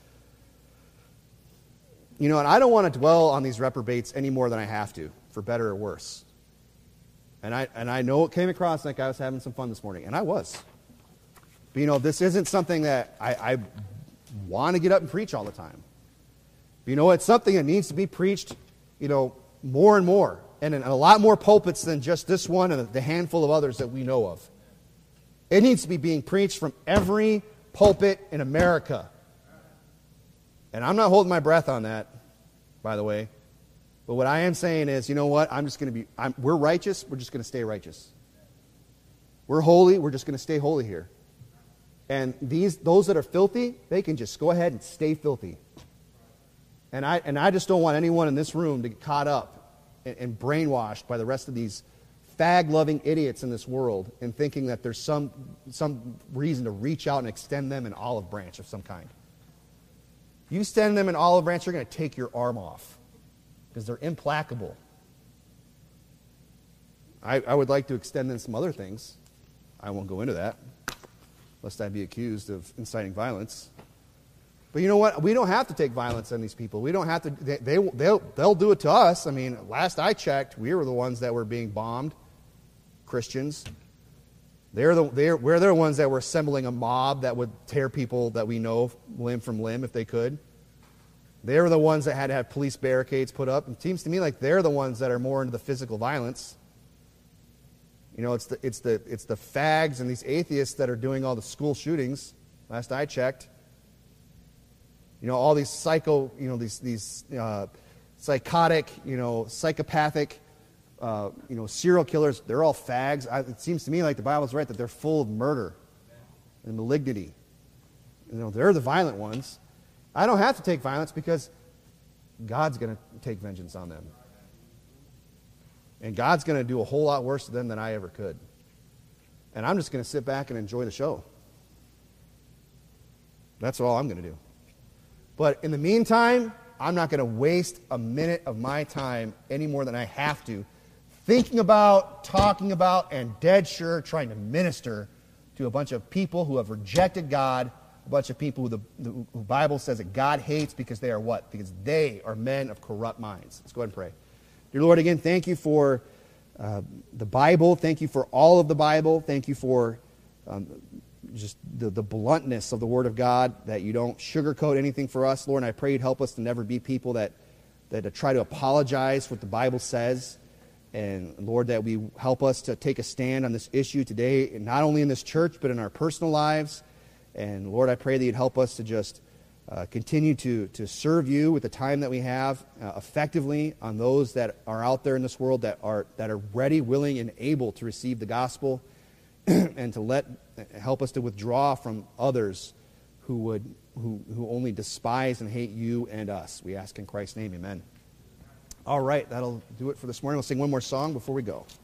You know, and I don't want to dwell on these reprobates any more than I have to, for better or worse. And I and I know it came across like I was having some fun this morning, and I was. But, you know, this isn't something that I, I want to get up and preach all the time. But, you know, it's something that needs to be preached, you know, more and more, and in a lot more pulpits than just this one and the handful of others that we know of. It needs to be being preached from every pulpit in America. And I'm not holding my breath on that, by the way. But what I am saying is, you know what? I'm just going to be, I'm, we're righteous, we're just going to stay righteous. We're holy, we're just going to stay holy here. And these, those that are filthy, they can just go ahead and stay filthy. And I, and I just don't want anyone in this room to get caught up and, and brainwashed by the rest of these fag-loving idiots in this world and thinking that there's some, some reason to reach out and extend them an olive branch of some kind. You send them an olive branch, they're going to take your arm off because they're implacable. I, I would like to extend them some other things. I won't go into that, lest I be accused of inciting violence. But you know what? We don't have to take violence on these people. We don't have to. They, they they'll they'll do it to us. I mean, last I checked, we were the ones that were being bombed. Christians. They're the they're we're the ones that were assembling a mob that would tear people that we know limb from limb if they could. They were the ones that had to have police barricades put up. It seems to me like they're the ones that are more into the physical violence. You know, it's the it's the it's the fags and these atheists that are doing all the school shootings. Last I checked. You know, all these psycho, you know, these these uh, psychotic, you know, psychopathic. Uh, you know, serial killers, they're all fags. I, it seems to me like the Bible's right that they're full of murder and malignity. You know, they're the violent ones. I don't have to take violence because God's going to take vengeance on them. And God's going to do a whole lot worse to them than I ever could. And I'm just going to sit back and enjoy the show. That's all I'm going to do. But in the meantime, I'm not going to waste a minute of my time any more than I have to thinking about, talking about, and dead sure trying to minister to a bunch of people who have rejected God, a bunch of people who the, the who Bible says that God hates because they are what? Because they are men of corrupt minds. Let's go ahead and pray. Dear Lord, again, thank you for uh, the Bible. Thank you for all of the Bible. Thank you for um, just the, the bluntness of the Word of God, that you don't sugarcoat anything for us. Lord, and I pray you'd help us to never be people that, that try to apologize for what the Bible says. And Lord, that we help us to take a stand on this issue today, not only in this church, but in our personal lives. And Lord, I pray that you'd help us to just uh, continue to, to serve you with the time that we have uh, effectively on those that are out there in this world that are, that are ready, willing, and able to receive the gospel, and to let help us to withdraw from others who would who, who only despise and hate you and us. We ask in Christ's name, amen. All right, that'll do it for this morning. We'll sing one more song before we go.